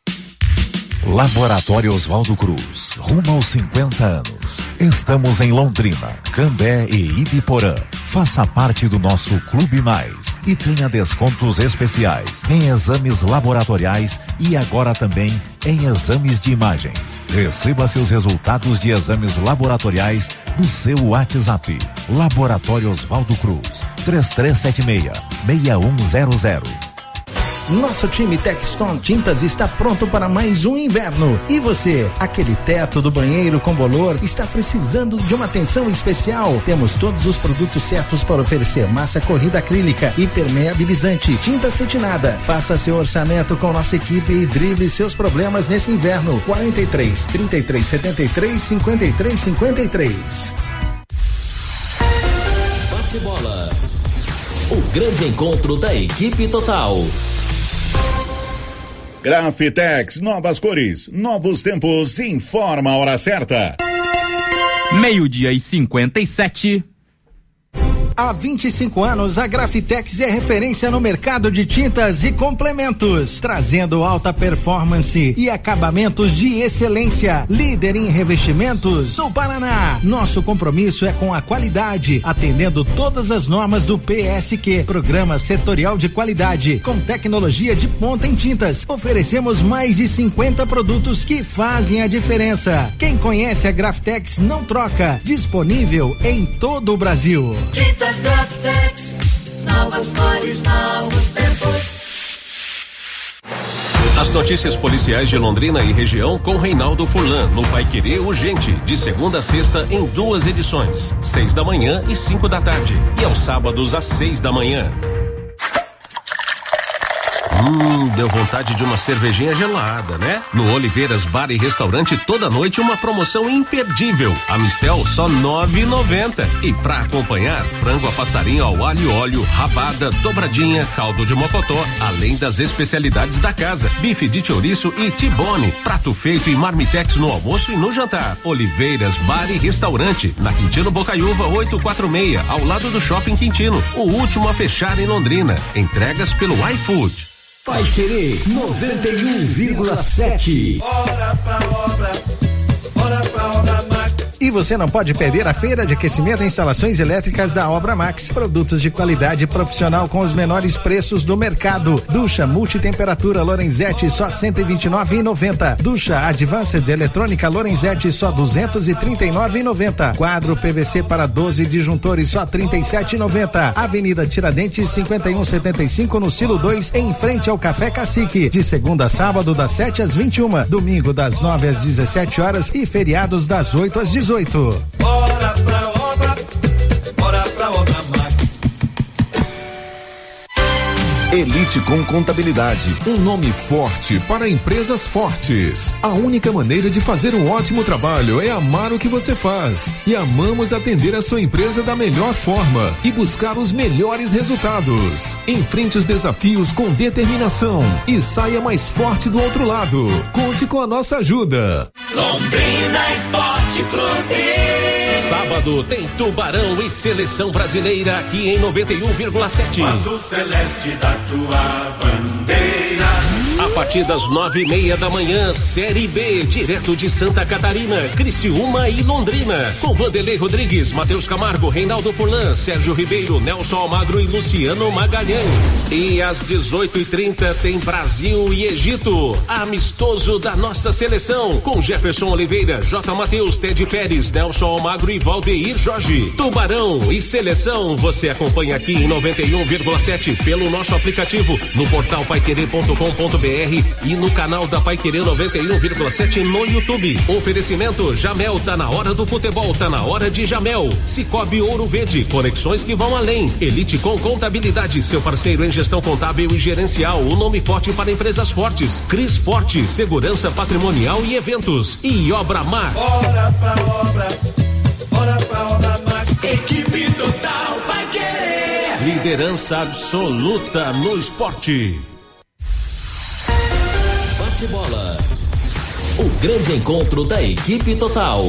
Laboratório Oswaldo Cruz, rumo aos cinquenta anos. Estamos em Londrina, Cambé e Ibiporã. Faça parte do nosso Clube Mais e tenha descontos especiais em exames laboratoriais e agora também em exames de imagens. Receba seus resultados de exames laboratoriais no seu WhatsApp. Laboratório Oswaldo Cruz, três três sete seis, seis um zero zero. Nosso time Texton Tintas está pronto para mais um inverno. E você, aquele teto do banheiro com bolor, está precisando de uma atenção especial? Temos todos os produtos certos para oferecer: massa corrida acrílica, impermeabilizante, tinta acetinada. Faça seu orçamento com nossa equipe e drible seus problemas nesse inverno. quarenta e três, trinta e três, setenta e três, cinquenta e três, cinquenta e três. Bate bola. O grande encontro da equipe total. Grafitex, novas cores, novos tempos, informa a hora certa. Meio-dia e cinquenta e sete. Há vinte e cinco anos, a Grafitex é referência no mercado de tintas e complementos, trazendo alta performance e acabamentos de excelência. Líder em revestimentos no Paraná. Nosso compromisso é com a qualidade, atendendo todas as normas do P S Q, Programa Setorial de Qualidade, com tecnologia de ponta em tintas. Oferecemos mais de cinquenta produtos que fazem a diferença. Quem conhece a Grafitex não troca. Disponível em todo o Brasil. Tintas Grafitex, novas cores, novos tempos. As notícias policiais de Londrina e região com Reinaldo Furlan, no Paiquerê Urgente, de segunda a sexta em duas edições, seis da manhã e cinco da tarde, e aos sábados às seis da manhã. Hum, deu vontade de uma cervejinha gelada, né? No Oliveiras Bar e Restaurante toda noite uma promoção imperdível. A Mistel só nove e noventa. E pra acompanhar, frango a passarinho ao alho e óleo, rabada, dobradinha, caldo de mocotó, além das especialidades da casa, bife de chouriço e tibone, prato feito e marmitex no almoço e no jantar. Oliveiras Bar e Restaurante, na Quintino Bocaiúva oitocentos e quarenta e seis, ao lado do Shopping Quintino, o último a fechar em Londrina. Entregas pelo iFood. Paiquerê noventa e um vírgula sete. Bora pra obra, bora pra obra Max. E você não pode perder a feira de aquecimento e instalações elétricas da Obra Max. Produtos de qualidade profissional com os menores preços do mercado. Ducha multitemperatura Lorenzetti só cento e vinte e nove reais e noventa centavos. Ducha Advanced eletrônica Lorenzetti só duzentos e trinta e nove reais e noventa centavos. Quadro P V C para doze disjuntores só trinta e sete reais e noventa centavos. Avenida Tiradentes cinquenta e um setenta e cinco no Silo dois, em frente ao Café Cacique. De segunda a sábado das sete às vinte e uma, domingo das nove às dezessete horas e feriados das oito às dezoito. Bora pra obra, bora pra Obra Max. Elite com Contabilidade, um nome forte para empresas fortes. A única maneira de fazer um ótimo trabalho é amar o que você faz. E amamos atender a sua empresa da melhor forma e buscar os melhores resultados. Enfrente os desafios com determinação e saia mais forte do outro lado. Conte com a nossa ajuda. Londrina Esporte Clube. Sábado tem Tubarão e Seleção Brasileira aqui em noventa e um vírgula sete. O azul celeste da tua bandeira. A partir das nove e meia da manhã, Série B, direto de Santa Catarina, Criciúma e Londrina, com Vanderlei Rodrigues, Matheus Camargo, Reinaldo Furlan, Sérgio Ribeiro, Nelson Almagro e Luciano Magalhães. E às dezoito e trinta tem Brasil e Egito, amistoso da nossa seleção, com Jefferson Oliveira, J. Matheus, Ted Pérez, Nelson Almagro e Valdeir Jorge. Tubarão e Seleção, você acompanha aqui em noventa e um vírgula sete pelo nosso aplicativo, no portal paiquerê ponto com ponto br e no canal da Paiquerê noventa e um vírgula sete no YouTube. Oferecimento Jamel, tá na hora do futebol, tá na hora de Jamel. Cicobi Ouro Verde, conexões que vão além. Elite com Contabilidade, seu parceiro em gestão contábil e gerencial, o nome forte para empresas fortes. Cris Forte, segurança patrimonial e eventos. E Obra Max. Bora pra obra, bora pra Obra Max. Equipe total Paiquerê. Liderança absoluta no esporte. Bola. O grande encontro da equipe total.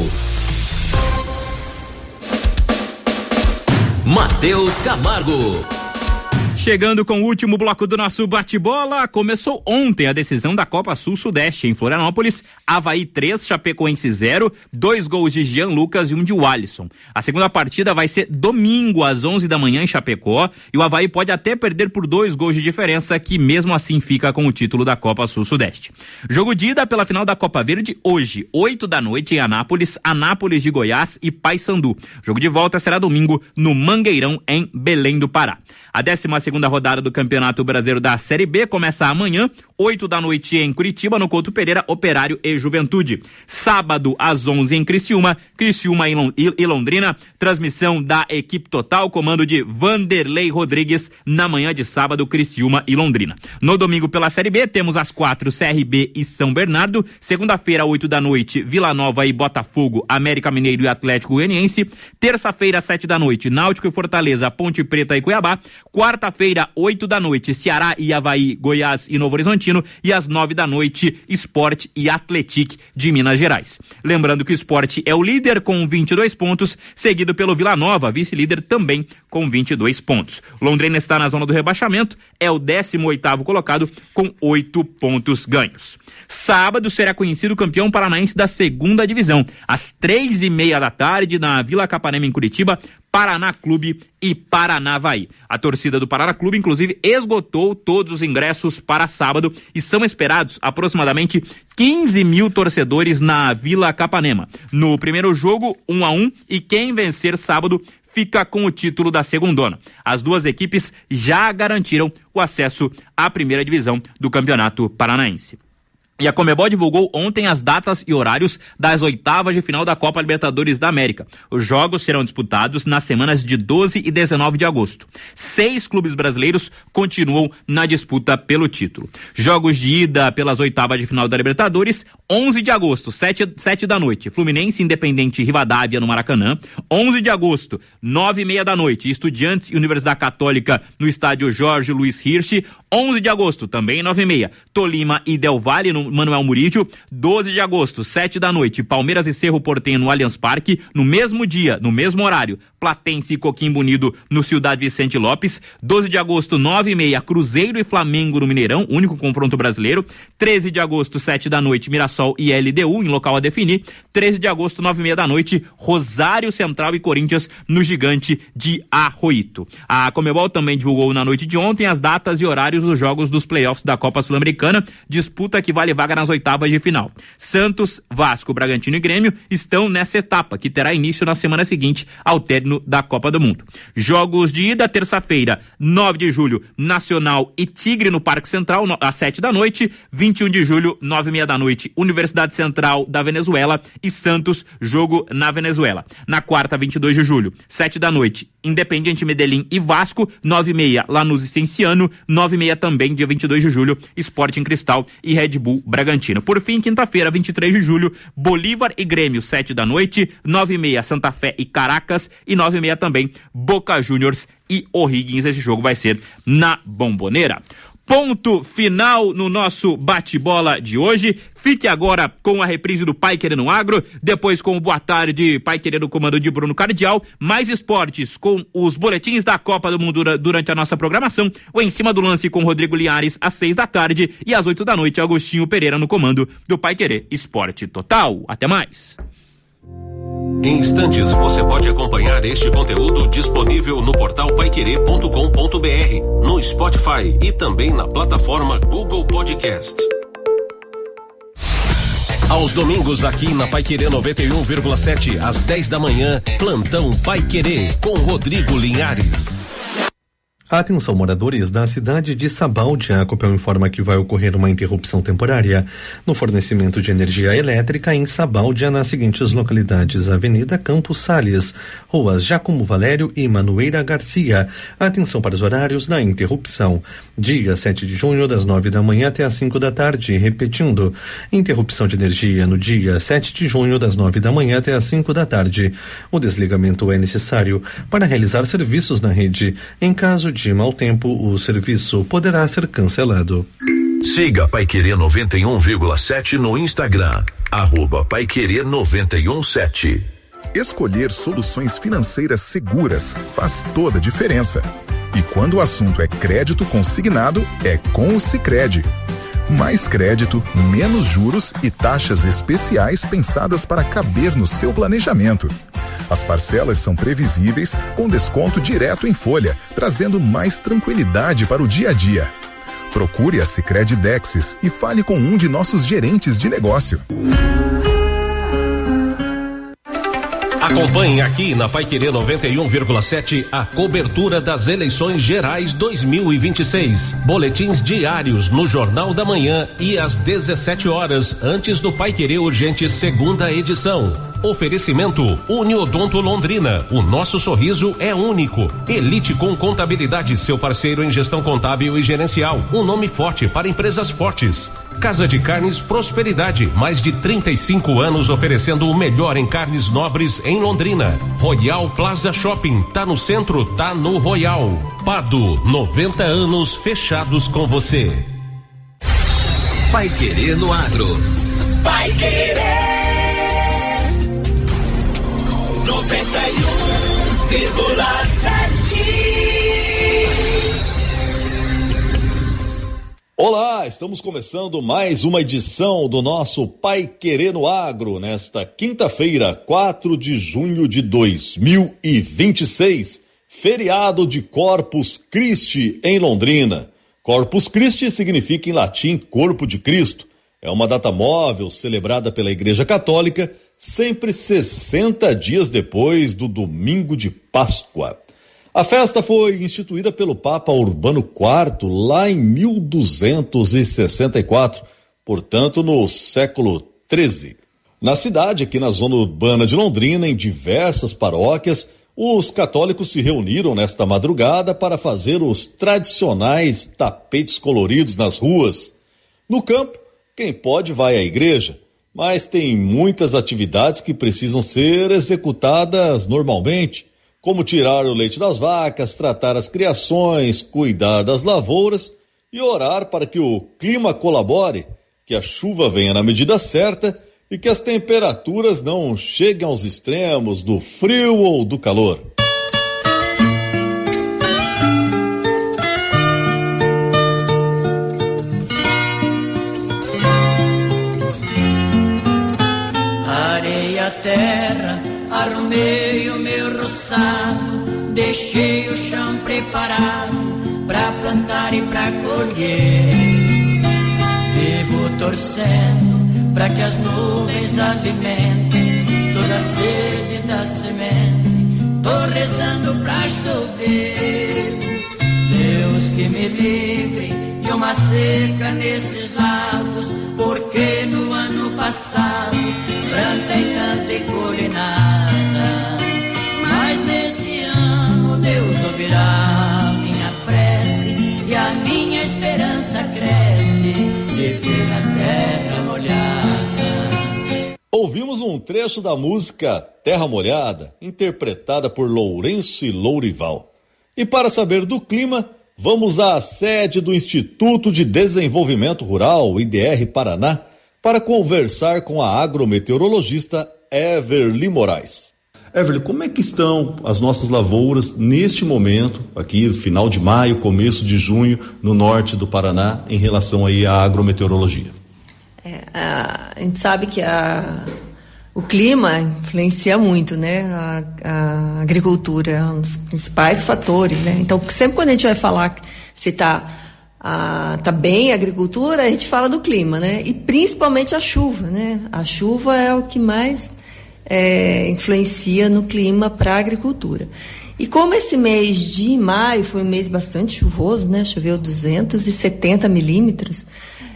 Matheus Camargo. Chegando com o último bloco do nosso bate-bola, começou ontem a decisão da Copa Sul-Sudeste em Florianópolis. Avaí três, Chapecoense zero, dois gols de Jean Lucas e um de Walisson. A segunda partida vai ser domingo às onze da manhã em Chapecó e o Avaí pode até perder por dois gols de diferença, que mesmo assim fica com o título da Copa Sul-Sudeste. Jogo de ida pela final da Copa Verde hoje, oito da noite em Anápolis, Anápolis de Goiás e Paysandu. Jogo de volta será domingo no Mangueirão em Belém do Pará. A décima segunda rodada do Campeonato Brasileiro da Série B começa amanhã, oito da noite em Curitiba, no Couto Pereira, Operário e Juventude. Sábado, às onze em Criciúma, Criciúma e Londrina, transmissão da equipe total, comando de Vanderlei Rodrigues, na manhã de sábado, Criciúma e Londrina. No domingo, pela Série B, temos às quatro, C R B e São Bernardo. Segunda-feira, oito da noite, Vila Nova e Botafogo, América Mineiro e Atlético Goianiense. Terça-feira, sete da noite, Náutico e Fortaleza, Ponte Preta e Cuiabá. Quarta-feira, oito da noite, Ceará e Avaí, Goiás e Novo Horizontino. E às nove da noite, Sport e Atlético de Minas Gerais. Lembrando que o Sport é o líder com vinte e dois pontos, seguido pelo Vila Nova, vice-líder também com vinte e dois pontos. Londrina está na zona do rebaixamento, é o décimo oitavo colocado com oito pontos ganhos. Sábado será conhecido o campeão paranaense da segunda divisão, às três e meia da tarde, na Vila Capanema, em Curitiba. Paraná Clube e Paranavaí. A torcida do Paraná Clube, inclusive, esgotou todos os ingressos para sábado e são esperados aproximadamente quinze mil torcedores na Vila Capanema. No primeiro jogo, um a um, e quem vencer sábado fica com o título da segundona. As duas equipes já garantiram o acesso à primeira divisão do Campeonato Paranaense. E a Conmebol divulgou ontem as datas e horários das oitavas de final da Copa Libertadores da América. Os jogos serão disputados nas semanas de doze e dezenove de agosto. Seis clubes brasileiros continuam na disputa pelo título. Jogos de ida pelas oitavas de final da Libertadores, onze de agosto, sete da noite, Fluminense, Independente e Rivadavia no Maracanã. onze de agosto, nove e meia da noite, Estudiantes e Universidade Católica no estádio Jorge Luiz Hirsch. onze de agosto, também nove e meia, Tolima e Del Valle no Manuel Murídio. doze de agosto, sete da noite, Palmeiras e Cerro Porteño no Allianz Parque. No mesmo dia, no mesmo horário, Platense e Coquimbo Unido no Ciudad Vicente Lopes. doze de agosto, nove e meia, Cruzeiro e Flamengo no Mineirão, único confronto brasileiro. treze de agosto, sete da noite, Mirassol e L D U em local a definir. treze de agosto, nove e meia da noite, Rosário Central e Corinthians no Gigante de Arroito. A Conmebol também divulgou na noite de ontem as datas e horários dos jogos dos playoffs da Copa Sul-Americana, disputa que vale vaga nas oitavas de final. Santos, Vasco, Bragantino e Grêmio estão nessa etapa, que terá início na semana seguinte ao término da Copa do Mundo. Jogos de ida, terça-feira, nove de julho, Nacional e Tigre no Parque Central, às sete da noite. vinte e um de julho, nove e meia da noite, Universidade Central da Venezuela e Santos, jogo na Venezuela. Na quarta, vinte e dois de julho, sete da noite, Independiente Medellín e Vasco, nove e meia, Lanús e Cienciano, nove e meia também, dia vinte e dois de julho, Sporting Cristal e Red Bull Bragantino. Por fim, quinta-feira, vinte e três de julho, Bolívar e Grêmio, sete da noite, nove e meia, Santa Fé e Caracas e nove e meia também, Boca Juniors e O'Higgins. Esse jogo vai ser na Bomboneira. Ponto final no nosso bate-bola de hoje. Fique agora com a reprise do Pai Querer no Agro, depois com o Boa Tarde Pai Querer no comando de Bruno Cardial, mais esportes com os boletins da Copa do Mundo durante a nossa programação, o Em Cima do Lance com Rodrigo Linhares às seis da tarde e às oito da noite Agostinho Pereira no comando do Pai Querer Esporte Total. Até mais. Em instantes você pode acompanhar este conteúdo disponível no portal paiquerê ponto com ponto br, no Spotify e também na plataforma Google Podcast. Aos domingos aqui na Paiquerê noventa e um vírgula sete, às dez da manhã, Plantão Paiquerê com Rodrigo Linhares. Atenção, moradores da cidade de Sabáudia. A Copel informa que vai ocorrer uma interrupção temporária no fornecimento de energia elétrica em Sabáudia nas seguintes localidades: Avenida Campos Sales, ruas Jacomo Valério e Manoeira Garcia. Atenção para os horários da interrupção: dia sete de junho, das nove da manhã até as cinco da tarde. Repetindo, interrupção de energia no dia sete de junho, das nove da manhã até as cinco da tarde. O desligamento é necessário para realizar serviços na rede. Em caso de de mau tempo, o serviço poderá ser cancelado. Siga Paiquerê noventa e um vírgula sete no Instagram, arroba Paiquerê noventa e um sete. Escolher soluções financeiras seguras faz toda a diferença. E quando o assunto é crédito consignado, é com o Sicredi. Mais crédito, menos juros e taxas especiais pensadas para caber no seu planejamento. As parcelas são previsíveis, com desconto direto em folha, trazendo mais tranquilidade para o dia a dia. Procure a Sicredi Dexis e fale com um de nossos gerentes de negócio. Acompanhe aqui na Paiquerê noventa e um vírgula sete a cobertura das eleições gerais dois mil e vinte e seis. Boletins diários no Jornal da Manhã e às dezessete horas, antes do Paiquerê Urgente segunda edição. Oferecimento Uniodonto Londrina. O nosso sorriso é único. Elite com Contabilidade, seu parceiro em gestão contábil e gerencial. Um nome forte para empresas fortes. Casa de Carnes Prosperidade, mais de trinta e cinco anos oferecendo o melhor em carnes nobres em Londrina. Royal Plaza Shopping, tá no centro, tá no Royal. Pado, noventa anos fechados com você. Paiquerê no Agro. Paiquerê noventa e um vírgula sete. Olá, estamos começando mais uma edição do nosso Paiquerê no Agro, nesta quinta-feira, quatro de junho de dois mil e vinte e seis, feriado de Corpus Christi em Londrina. Corpus Christi significa em latim Corpo de Cristo. É uma data móvel celebrada pela Igreja Católica sempre sessenta dias depois do domingo de Páscoa. A festa foi instituída pelo Papa Urbano quarto lá em mil duzentos e sessenta e quatro, portanto no século treze. Na cidade, aqui na zona urbana de Londrina, em diversas paróquias, os católicos se reuniram nesta madrugada para fazer os tradicionais tapetes coloridos nas ruas. No campo, quem pode vai à igreja, mas tem muitas atividades que precisam ser executadas normalmente, como tirar o leite das vacas, tratar as criações, cuidar das lavouras e orar para que o clima colabore que a chuva venha na medida certa e que as temperaturas não cheguem aos extremos do frio ou do calor. Areia, terra, arrumei o meu roçado, deixei o chão preparado pra plantar e pra colher. Vivo torcendo pra que as nuvens alimentem toda a sede da semente. Tô rezando pra chover. Deus que me livre de uma seca nesses lados, porque no ano passado plantei tanta e colhi nada. Mas nesse ano Deus ouvirá minha prece e a minha esperança cresce de ver a terra molhada. Ouvimos um trecho da música Terra Molhada, interpretada por Lourenço e Lourival. E para saber do clima, vamos à sede do Instituto de Desenvolvimento Rural, I D R Paraná, para conversar com a agrometeorologista Everly Moraes. Everly, como é que estão as nossas lavouras neste momento, aqui no final de maio, começo de junho, no norte do Paraná, em relação aí à agrometeorologia? É, a, a gente sabe que a, o clima influencia muito, né? A, a agricultura é um dos principais fatores, né? Então, sempre quando a gente vai falar se está ah, tá bem a agricultura, a gente fala do clima, né? E principalmente a chuva, né? A chuva é o que mais é, influencia no clima para a agricultura. E como esse mês de maio foi um mês bastante chuvoso, né? Choveu duzentos e setenta milímetros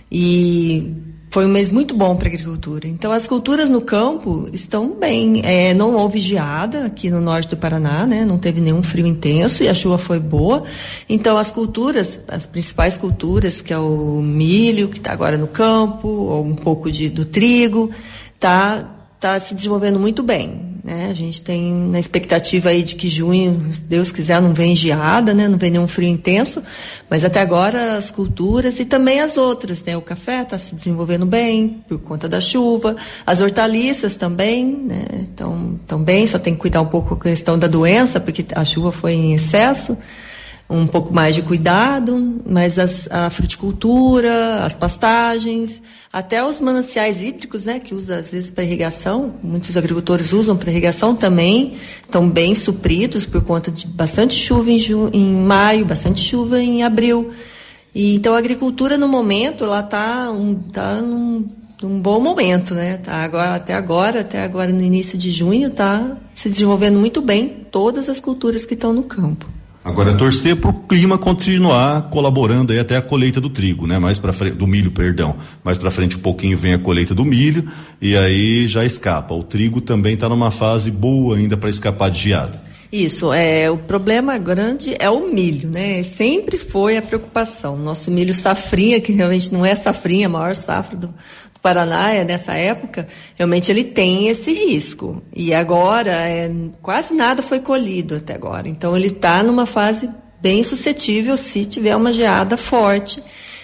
e foi um mês muito bom para a agricultura. Então, as culturas no campo estão bem. É, não houve geada aqui no norte do Paraná, né? Não teve nenhum frio intenso e a chuva foi boa. Então, as culturas, as principais culturas, que é o milho, que está agora no campo, ou um pouco de, do trigo, tá, tá se desenvolvendo muito bem, né? A gente tem na expectativa aí de que junho, se Deus quiser, não vem geada, né? Não vem nenhum frio intenso, mas até agora as culturas e também as outras, né? O café está se desenvolvendo bem por conta da chuva, as hortaliças também, né? Então, também só tem que cuidar um pouco com a questão da doença, porque a chuva foi em excesso, um pouco mais de cuidado, mas as, a fruticultura, as pastagens, até os mananciais hídricos, né, que usa às vezes para irrigação, muitos agricultores usam para irrigação também, estão bem supridos por conta de bastante chuva em, ju, em maio, bastante chuva em abril. E, então a agricultura no momento ela está um, tá num, num bom momento, né? Tá agora, até agora, até agora no início de junho está se desenvolvendo muito bem todas as culturas que estão no campo. Agora, torcer para o clima continuar colaborando aí até a colheita do trigo, né? Mais para frente, do milho, perdão. Mais para frente um pouquinho vem a colheita do milho e aí já escapa. O trigo também está numa fase boa ainda para escapar de geada. Isso, é, o problema grande é o milho, né? Sempre foi a preocupação. Nosso milho safrinha, que realmente não é safrinha, a maior safra do Paraná é nessa época, realmente ele tem esse risco. E agora, é, quase nada foi colhido até agora. Então ele está numa fase bem suscetível, se tiver uma geada forte,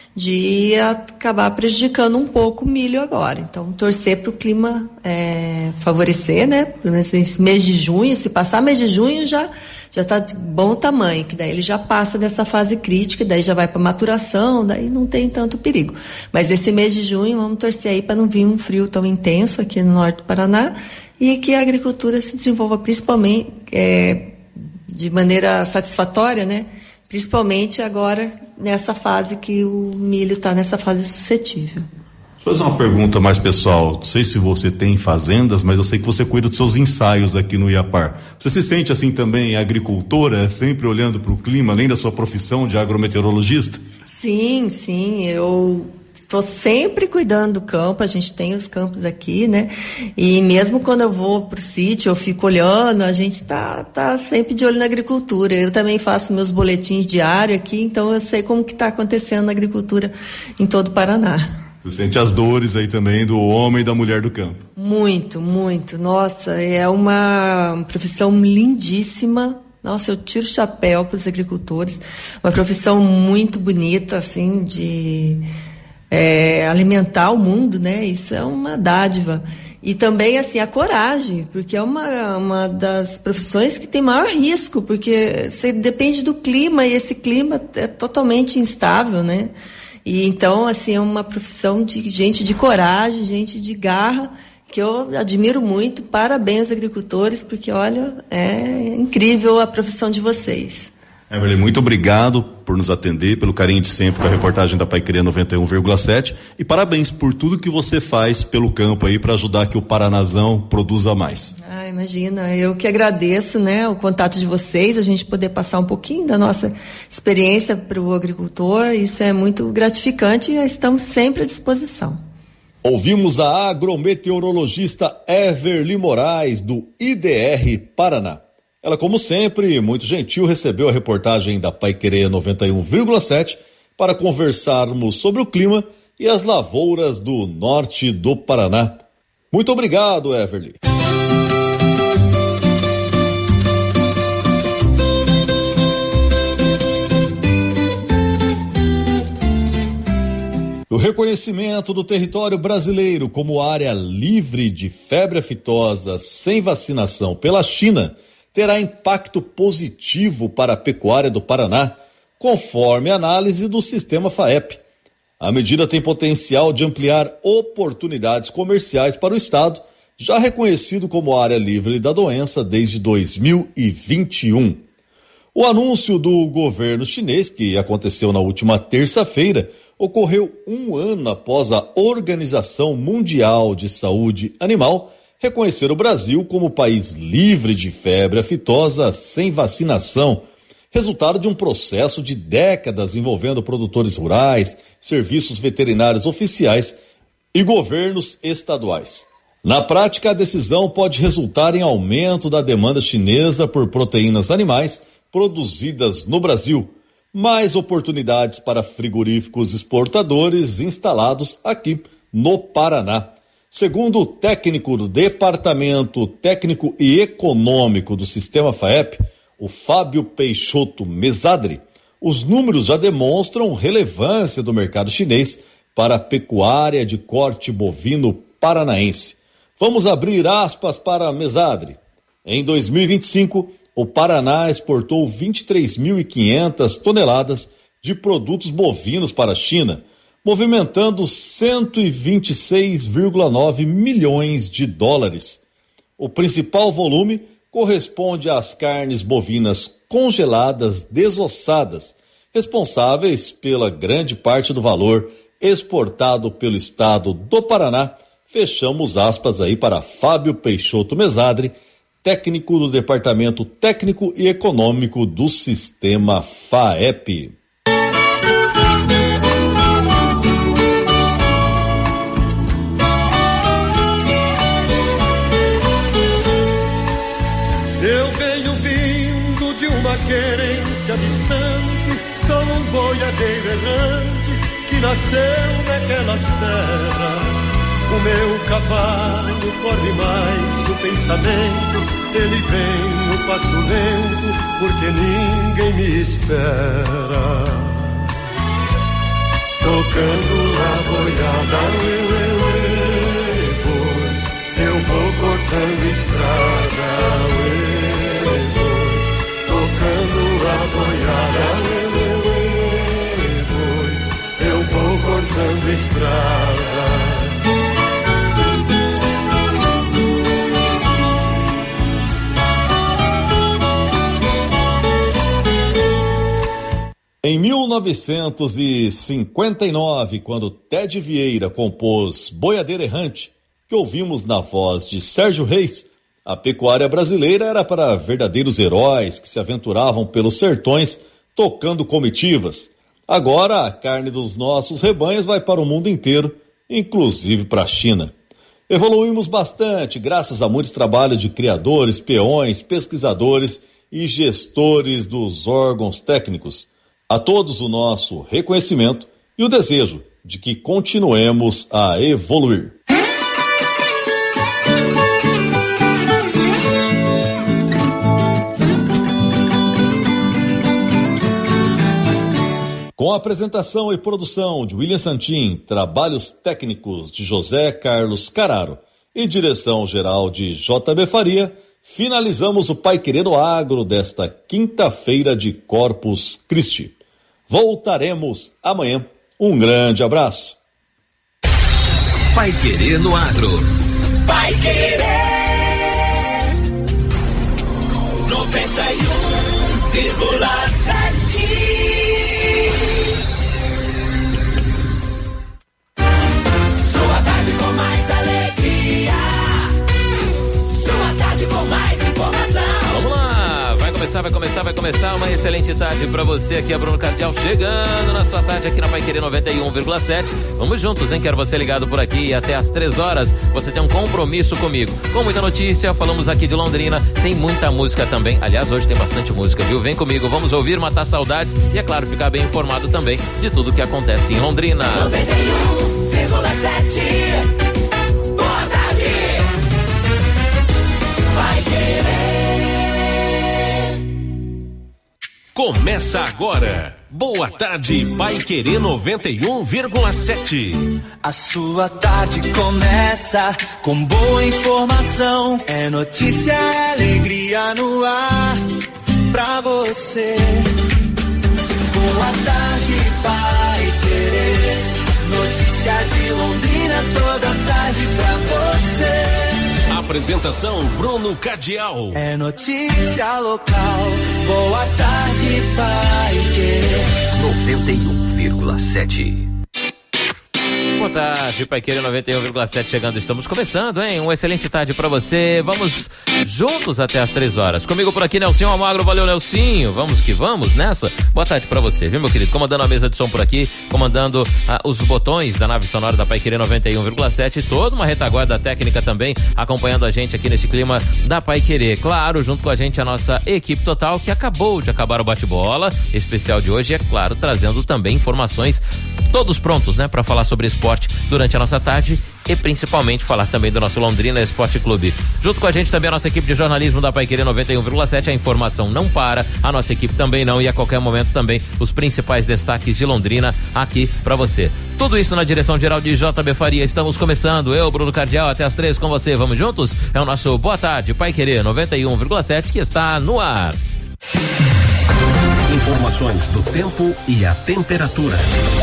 de acabar prejudicando um pouco o milho agora. Então, torcer para o clima é, favorecer, né? Nesse mês de junho, se passar mês de junho, já já está de bom tamanho, que daí ele já passa dessa fase crítica, daí já vai para maturação, daí não tem tanto perigo. Mas esse mês de junho, vamos torcer aí para não vir um frio tão intenso aqui no norte do Paraná e que a agricultura se desenvolva principalmente é, de maneira satisfatória, né? Principalmente agora nessa fase que o milho está nessa fase suscetível. Deixa eu fazer uma pergunta mais pessoal. Não sei se você tem fazendas, mas eu sei que você cuida dos seus ensaios aqui no Iapar. Você se sente assim também agricultora, sempre olhando para o clima, além da sua profissão de agrometeorologista? Sim, sim. Eu estou sempre cuidando do campo, a gente tem os campos aqui, né? E mesmo quando eu vou pro sítio, eu fico olhando, a gente tá, tá sempre de olho na agricultura. Eu também faço meus boletins diários aqui, então eu sei como que está acontecendo na agricultura em todo o Paraná. Você sente as dores aí também do homem e da mulher do campo? Muito, muito. Nossa, é uma profissão lindíssima. Nossa, eu tiro o chapéu para os agricultores. Uma profissão muito bonita, assim, de... é, alimentar o mundo, né? Isso é uma dádiva. E também, assim, a coragem, porque é uma, uma das profissões que tem maior risco, porque você depende do clima, e esse clima é totalmente instável, né? E então, assim, é uma profissão de gente de coragem, gente de garra, que eu admiro muito. Parabéns, agricultores, porque, olha, é incrível a profissão de vocês. Everly, muito obrigado por nos atender, pelo carinho de sempre com a reportagem da Paiquerê noventa e um vírgula sete, e parabéns por tudo que você faz pelo campo aí para ajudar que o Paranazão produza mais. Ah, imagina, eu que agradeço, né, o contato de vocês, a gente poder passar um pouquinho da nossa experiência para o agricultor, isso é muito gratificante e estamos sempre à disposição. Ouvimos a agrometeorologista Everly Moraes, do I D R Paraná. Ela, como sempre, muito gentil, recebeu a reportagem da Paiquerê noventa e um vírgula sete para conversarmos sobre o clima e as lavouras do norte do Paraná. Muito obrigado, Everly. O reconhecimento do território brasileiro como área livre de febre aftosa sem vacinação pela China terá impacto positivo para a pecuária do Paraná, conforme a análise do sistema FAEP. A medida tem potencial de ampliar oportunidades comerciais para o estado, já reconhecido como área livre da doença desde dois mil e vinte e um. O anúncio do governo chinês, que aconteceu na última terça-feira, ocorreu um ano após a Organização Mundial de Saúde Animal reconhecer o Brasil como país livre de febre aftosa sem vacinação, resultado de um processo de décadas envolvendo produtores rurais, serviços veterinários oficiais e governos estaduais. Na prática, a decisão pode resultar em aumento da demanda chinesa por proteínas animais produzidas no Brasil, mais oportunidades para frigoríficos exportadores instalados aqui no Paraná. Segundo o técnico do Departamento Técnico e Econômico do Sistema FAEP, o Fábio Peixoto Mesadri, os números já demonstram relevância do mercado chinês para a pecuária de corte bovino paranaense. Vamos abrir aspas para Mesadri. Em dois mil e vinte e cinco, o Paraná exportou vinte e três mil e quinhentas toneladas de produtos bovinos para a China, movimentando cento e vinte e seis vírgula nove milhões de dólares. O principal volume corresponde às carnes bovinas congeladas desossadas, responsáveis pela grande parte do valor exportado pelo estado do Paraná. Fechamos aspas aí para Fábio Peixoto Mesadri, técnico do Departamento Técnico e Econômico do Sistema FAEP. Querência distante, sou um boiadeiro errante que nasceu naquela serra. O meu cavalo corre mais que o pensamento, ele vem no passo lento porque ninguém me espera. Tocando a boiada, uê, uê, uê, boi, eu vou cortando estrada, uê. Tocando a boiada, uê, uê, uê, boi, eu vou cortando estrada. Em mil novecentos e cinquenta e nove, quando Ted Vieira compôs Boiadeiro Errante, que ouvimos na voz de Sérgio Reis, a pecuária brasileira era para verdadeiros heróis que se aventuravam pelos sertões tocando comitivas. Agora a carne dos nossos rebanhos vai para o mundo inteiro, inclusive para a China. Evoluímos bastante graças a muito trabalho de criadores, peões, pesquisadores e gestores dos órgãos técnicos. A todos o nosso reconhecimento e o desejo de que continuemos a evoluir. Com a apresentação e produção de William Santin, trabalhos técnicos de José Carlos Cararo e direção geral de J B Faria, finalizamos o Paiquerê no Agro desta quinta-feira de Corpus Christi. Voltaremos amanhã. Um grande abraço. Paiquerê no Agro. Paiquerê noventa e um vírgula sete. Sua tarde com mais alegria. Sua tarde com mais informação. Vamos lá, vai começar, vai começar, vai começar uma excelente tarde pra você. Aqui é Bruno Cardial chegando na sua tarde aqui na Paiquerê noventa e um vírgula sete. Vamos juntos, hein? Quero você ligado por aqui e até às três horas você tem um compromisso comigo. Com muita notícia, falamos aqui de Londrina, tem muita música também. Aliás, hoje tem bastante música, viu? Vem comigo, vamos ouvir, matar saudades e, é claro, ficar bem informado também de tudo que acontece em Londrina. noventa e um vírgula sete. Boa tarde. Paiquerê. Começa agora. Boa tarde, Paiquerê noventa e um vírgula sete. A sua tarde começa com boa informação. É notícia, alegria no ar pra você. Boa tarde, Paiquerê. Notícia de Londrina toda tarde pra você. Apresentação Bruno Cardial. É notícia local. Boa tarde, Paiquerê noventa e um vírgula sete. Boa tarde, Paiquerê noventa e um vírgula sete chegando, estamos começando, hein? Uma excelente tarde pra você, vamos juntos até as três horas. Comigo por aqui, Nelsinho Almagro, valeu, Nelsinho, vamos que vamos nessa. Boa tarde pra você, viu, meu querido? Comandando a mesa de som por aqui, comandando ah, os botões da nave sonora da Paiquerê noventa e um vírgula sete, toda uma retaguarda técnica também, acompanhando a gente aqui nesse clima da Paiquerê. Claro, junto com a gente a nossa equipe total, que acabou de acabar o bate-bola especial de hoje, e é claro, trazendo também informações, todos prontos, né, pra falar sobre esporte durante a nossa tarde e principalmente falar também do nosso Londrina Esporte Clube. Junto com a gente também a nossa equipe de jornalismo da Paiquerê noventa e um vírgula sete, a informação não para, a nossa equipe também não, e a qualquer momento também os principais destaques de Londrina aqui pra você. Tudo isso na direção geral de J B Faria. Estamos começando, eu, Bruno Cardial, até as três com você. Vamos juntos? É o nosso Boa Tarde Paiquerê noventa e um vírgula sete que está no ar. Informações do tempo e a temperatura.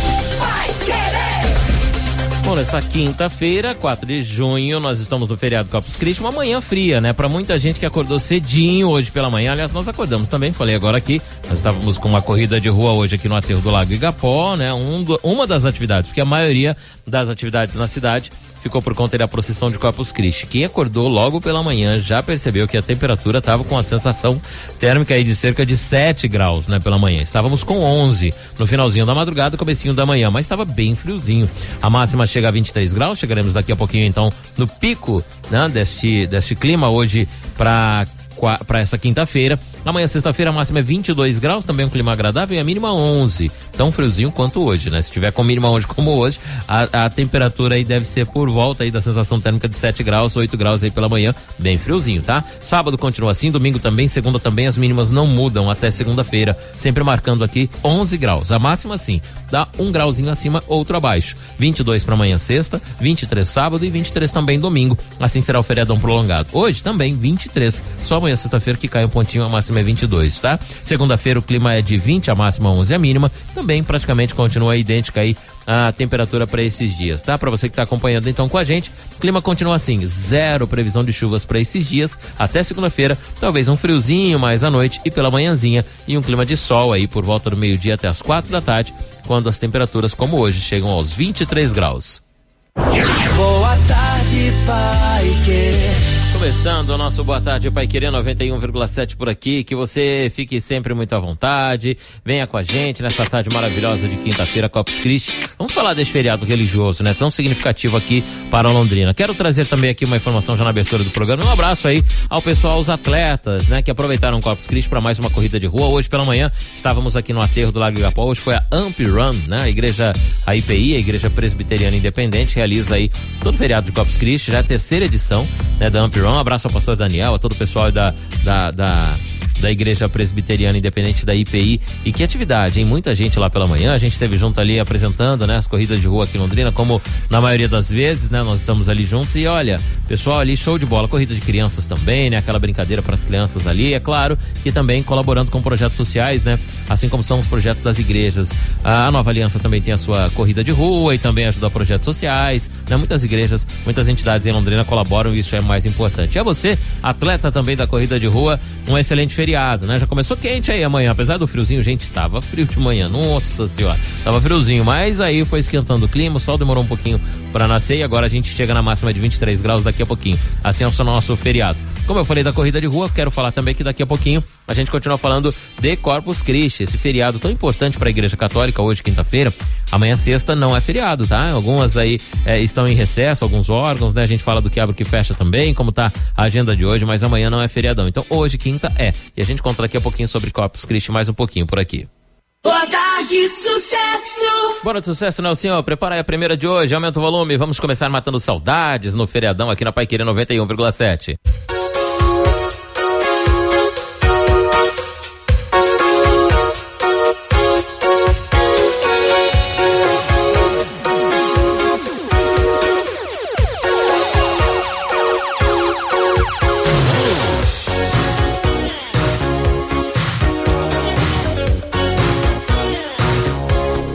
Bom, nesta quinta-feira, quatro de junho, nós estamos no feriado Corpus Christi, uma manhã fria, né? Pra muita gente que acordou cedinho hoje pela manhã, aliás, nós acordamos também, falei agora aqui, nós estávamos com uma corrida de rua hoje aqui no aterro do Lago Igapó, né? Um do, uma das atividades, porque a maioria das atividades na cidade ficou por conta da procissão de Corpus Christi. Quem acordou logo pela manhã já percebeu que a temperatura estava com a sensação térmica aí de cerca de sete graus, né, pela manhã. Estávamos com onze no finalzinho da madrugada, comecinho da manhã, mas estava bem friozinho. A máxima chega a vinte e três graus, chegaremos daqui a pouquinho então no pico, né, deste, deste clima hoje para para essa quinta-feira. Amanhã, sexta-feira, a máxima é vinte e dois graus, também um clima agradável, e a mínima onze. Tão friozinho quanto hoje, né? Se tiver com mínima hoje como hoje, a, a temperatura aí deve ser por volta aí da sensação térmica de sete graus, oito graus aí pela manhã, bem friozinho, tá? Sábado continua assim, domingo também, segunda também, as mínimas não mudam até segunda-feira, sempre marcando aqui onze graus. A máxima sim, dá um grauzinho acima, outro abaixo. vinte e dois para amanhã, sexta, vinte e três sábado e vinte e três também domingo. Assim será o feriadão prolongado. Hoje também vinte e três, só amanhã, sexta-feira, que cai um pontinho, a máxima é vinte e dois, tá? Segunda-feira o clima é de vinte, a máxima onze, a mínima. Também praticamente continua idêntica aí a temperatura para esses dias, tá? Para você que tá acompanhando então com a gente, o clima continua assim, zero previsão de chuvas para esses dias, até segunda-feira, talvez um friozinho mais à noite e pela manhãzinha, e um clima de sol aí por volta do meio-dia até as quatro da tarde, quando as temperaturas como hoje chegam aos vinte e três graus. Boa tarde, Paiquerê. Começando o nosso Boa Tarde Paiquerê noventa e um vírgula sete por aqui, que você fique sempre muito à vontade, venha com a gente nessa tarde maravilhosa de quinta-feira, Corpus Christi. Vamos falar desse feriado religioso, né, tão significativo aqui para Londrina. Quero trazer também aqui uma informação já na abertura do programa, um abraço aí ao pessoal, aos atletas, né, que aproveitaram o Corpus Christi para mais uma corrida de rua. Hoje pela manhã estávamos aqui no aterro do Lago Igapó, hoje foi a Amp Run, né, a igreja, a I P I, a Igreja Presbiteriana Independente, realiza aí todo o feriado de Corpus Christi, já é a terceira edição, né, da Amp Run. Um abraço ao pastor Daniel, a todo o pessoal da, da, da da Igreja Presbiteriana Independente da I P I. E que atividade, hein? Muita gente lá pela manhã, a gente esteve junto ali apresentando, né, as corridas de rua aqui em Londrina, como na maioria das vezes, né, nós estamos ali juntos e olha, pessoal ali, show de bola, corrida de crianças também, né, aquela brincadeira para as crianças ali, é claro que também colaborando com projetos sociais, né, assim como são os projetos das igrejas. A Nova Aliança também tem a sua corrida de rua e também ajuda projetos sociais, né, muitas igrejas, muitas entidades em Londrina colaboram e isso é mais importante. E a você, atleta também da corrida de rua, um excelente feriado, né, já começou quente aí amanhã, apesar do friozinho, gente, tava frio de manhã, nossa senhora, tava friozinho, mas aí foi esquentando o clima, o sol demorou um pouquinho para nascer e agora a gente chega na máxima de vinte e três graus daqui a pouquinho. Assim é o nosso feriado. Como eu falei da corrida de rua, quero falar também que daqui a pouquinho a gente continua falando de Corpus Christi, esse feriado tão importante para a Igreja Católica, hoje quinta-feira. Amanhã sexta não é feriado, tá? Algumas aí é, estão em recesso, alguns órgãos, né? A gente fala do que abre e que fecha também, como tá a agenda de hoje, mas amanhã não é feriadão. Então hoje, quinta, é. E a gente conta daqui a pouquinho sobre Corpus Christi, mais um pouquinho por aqui. Boa tarde, sucesso! Bora de sucesso, né, senhor? Prepara aí a primeira de hoje, aumenta o volume, vamos começar matando saudades no feriadão aqui na Paiquerê noventa e um vírgula sete.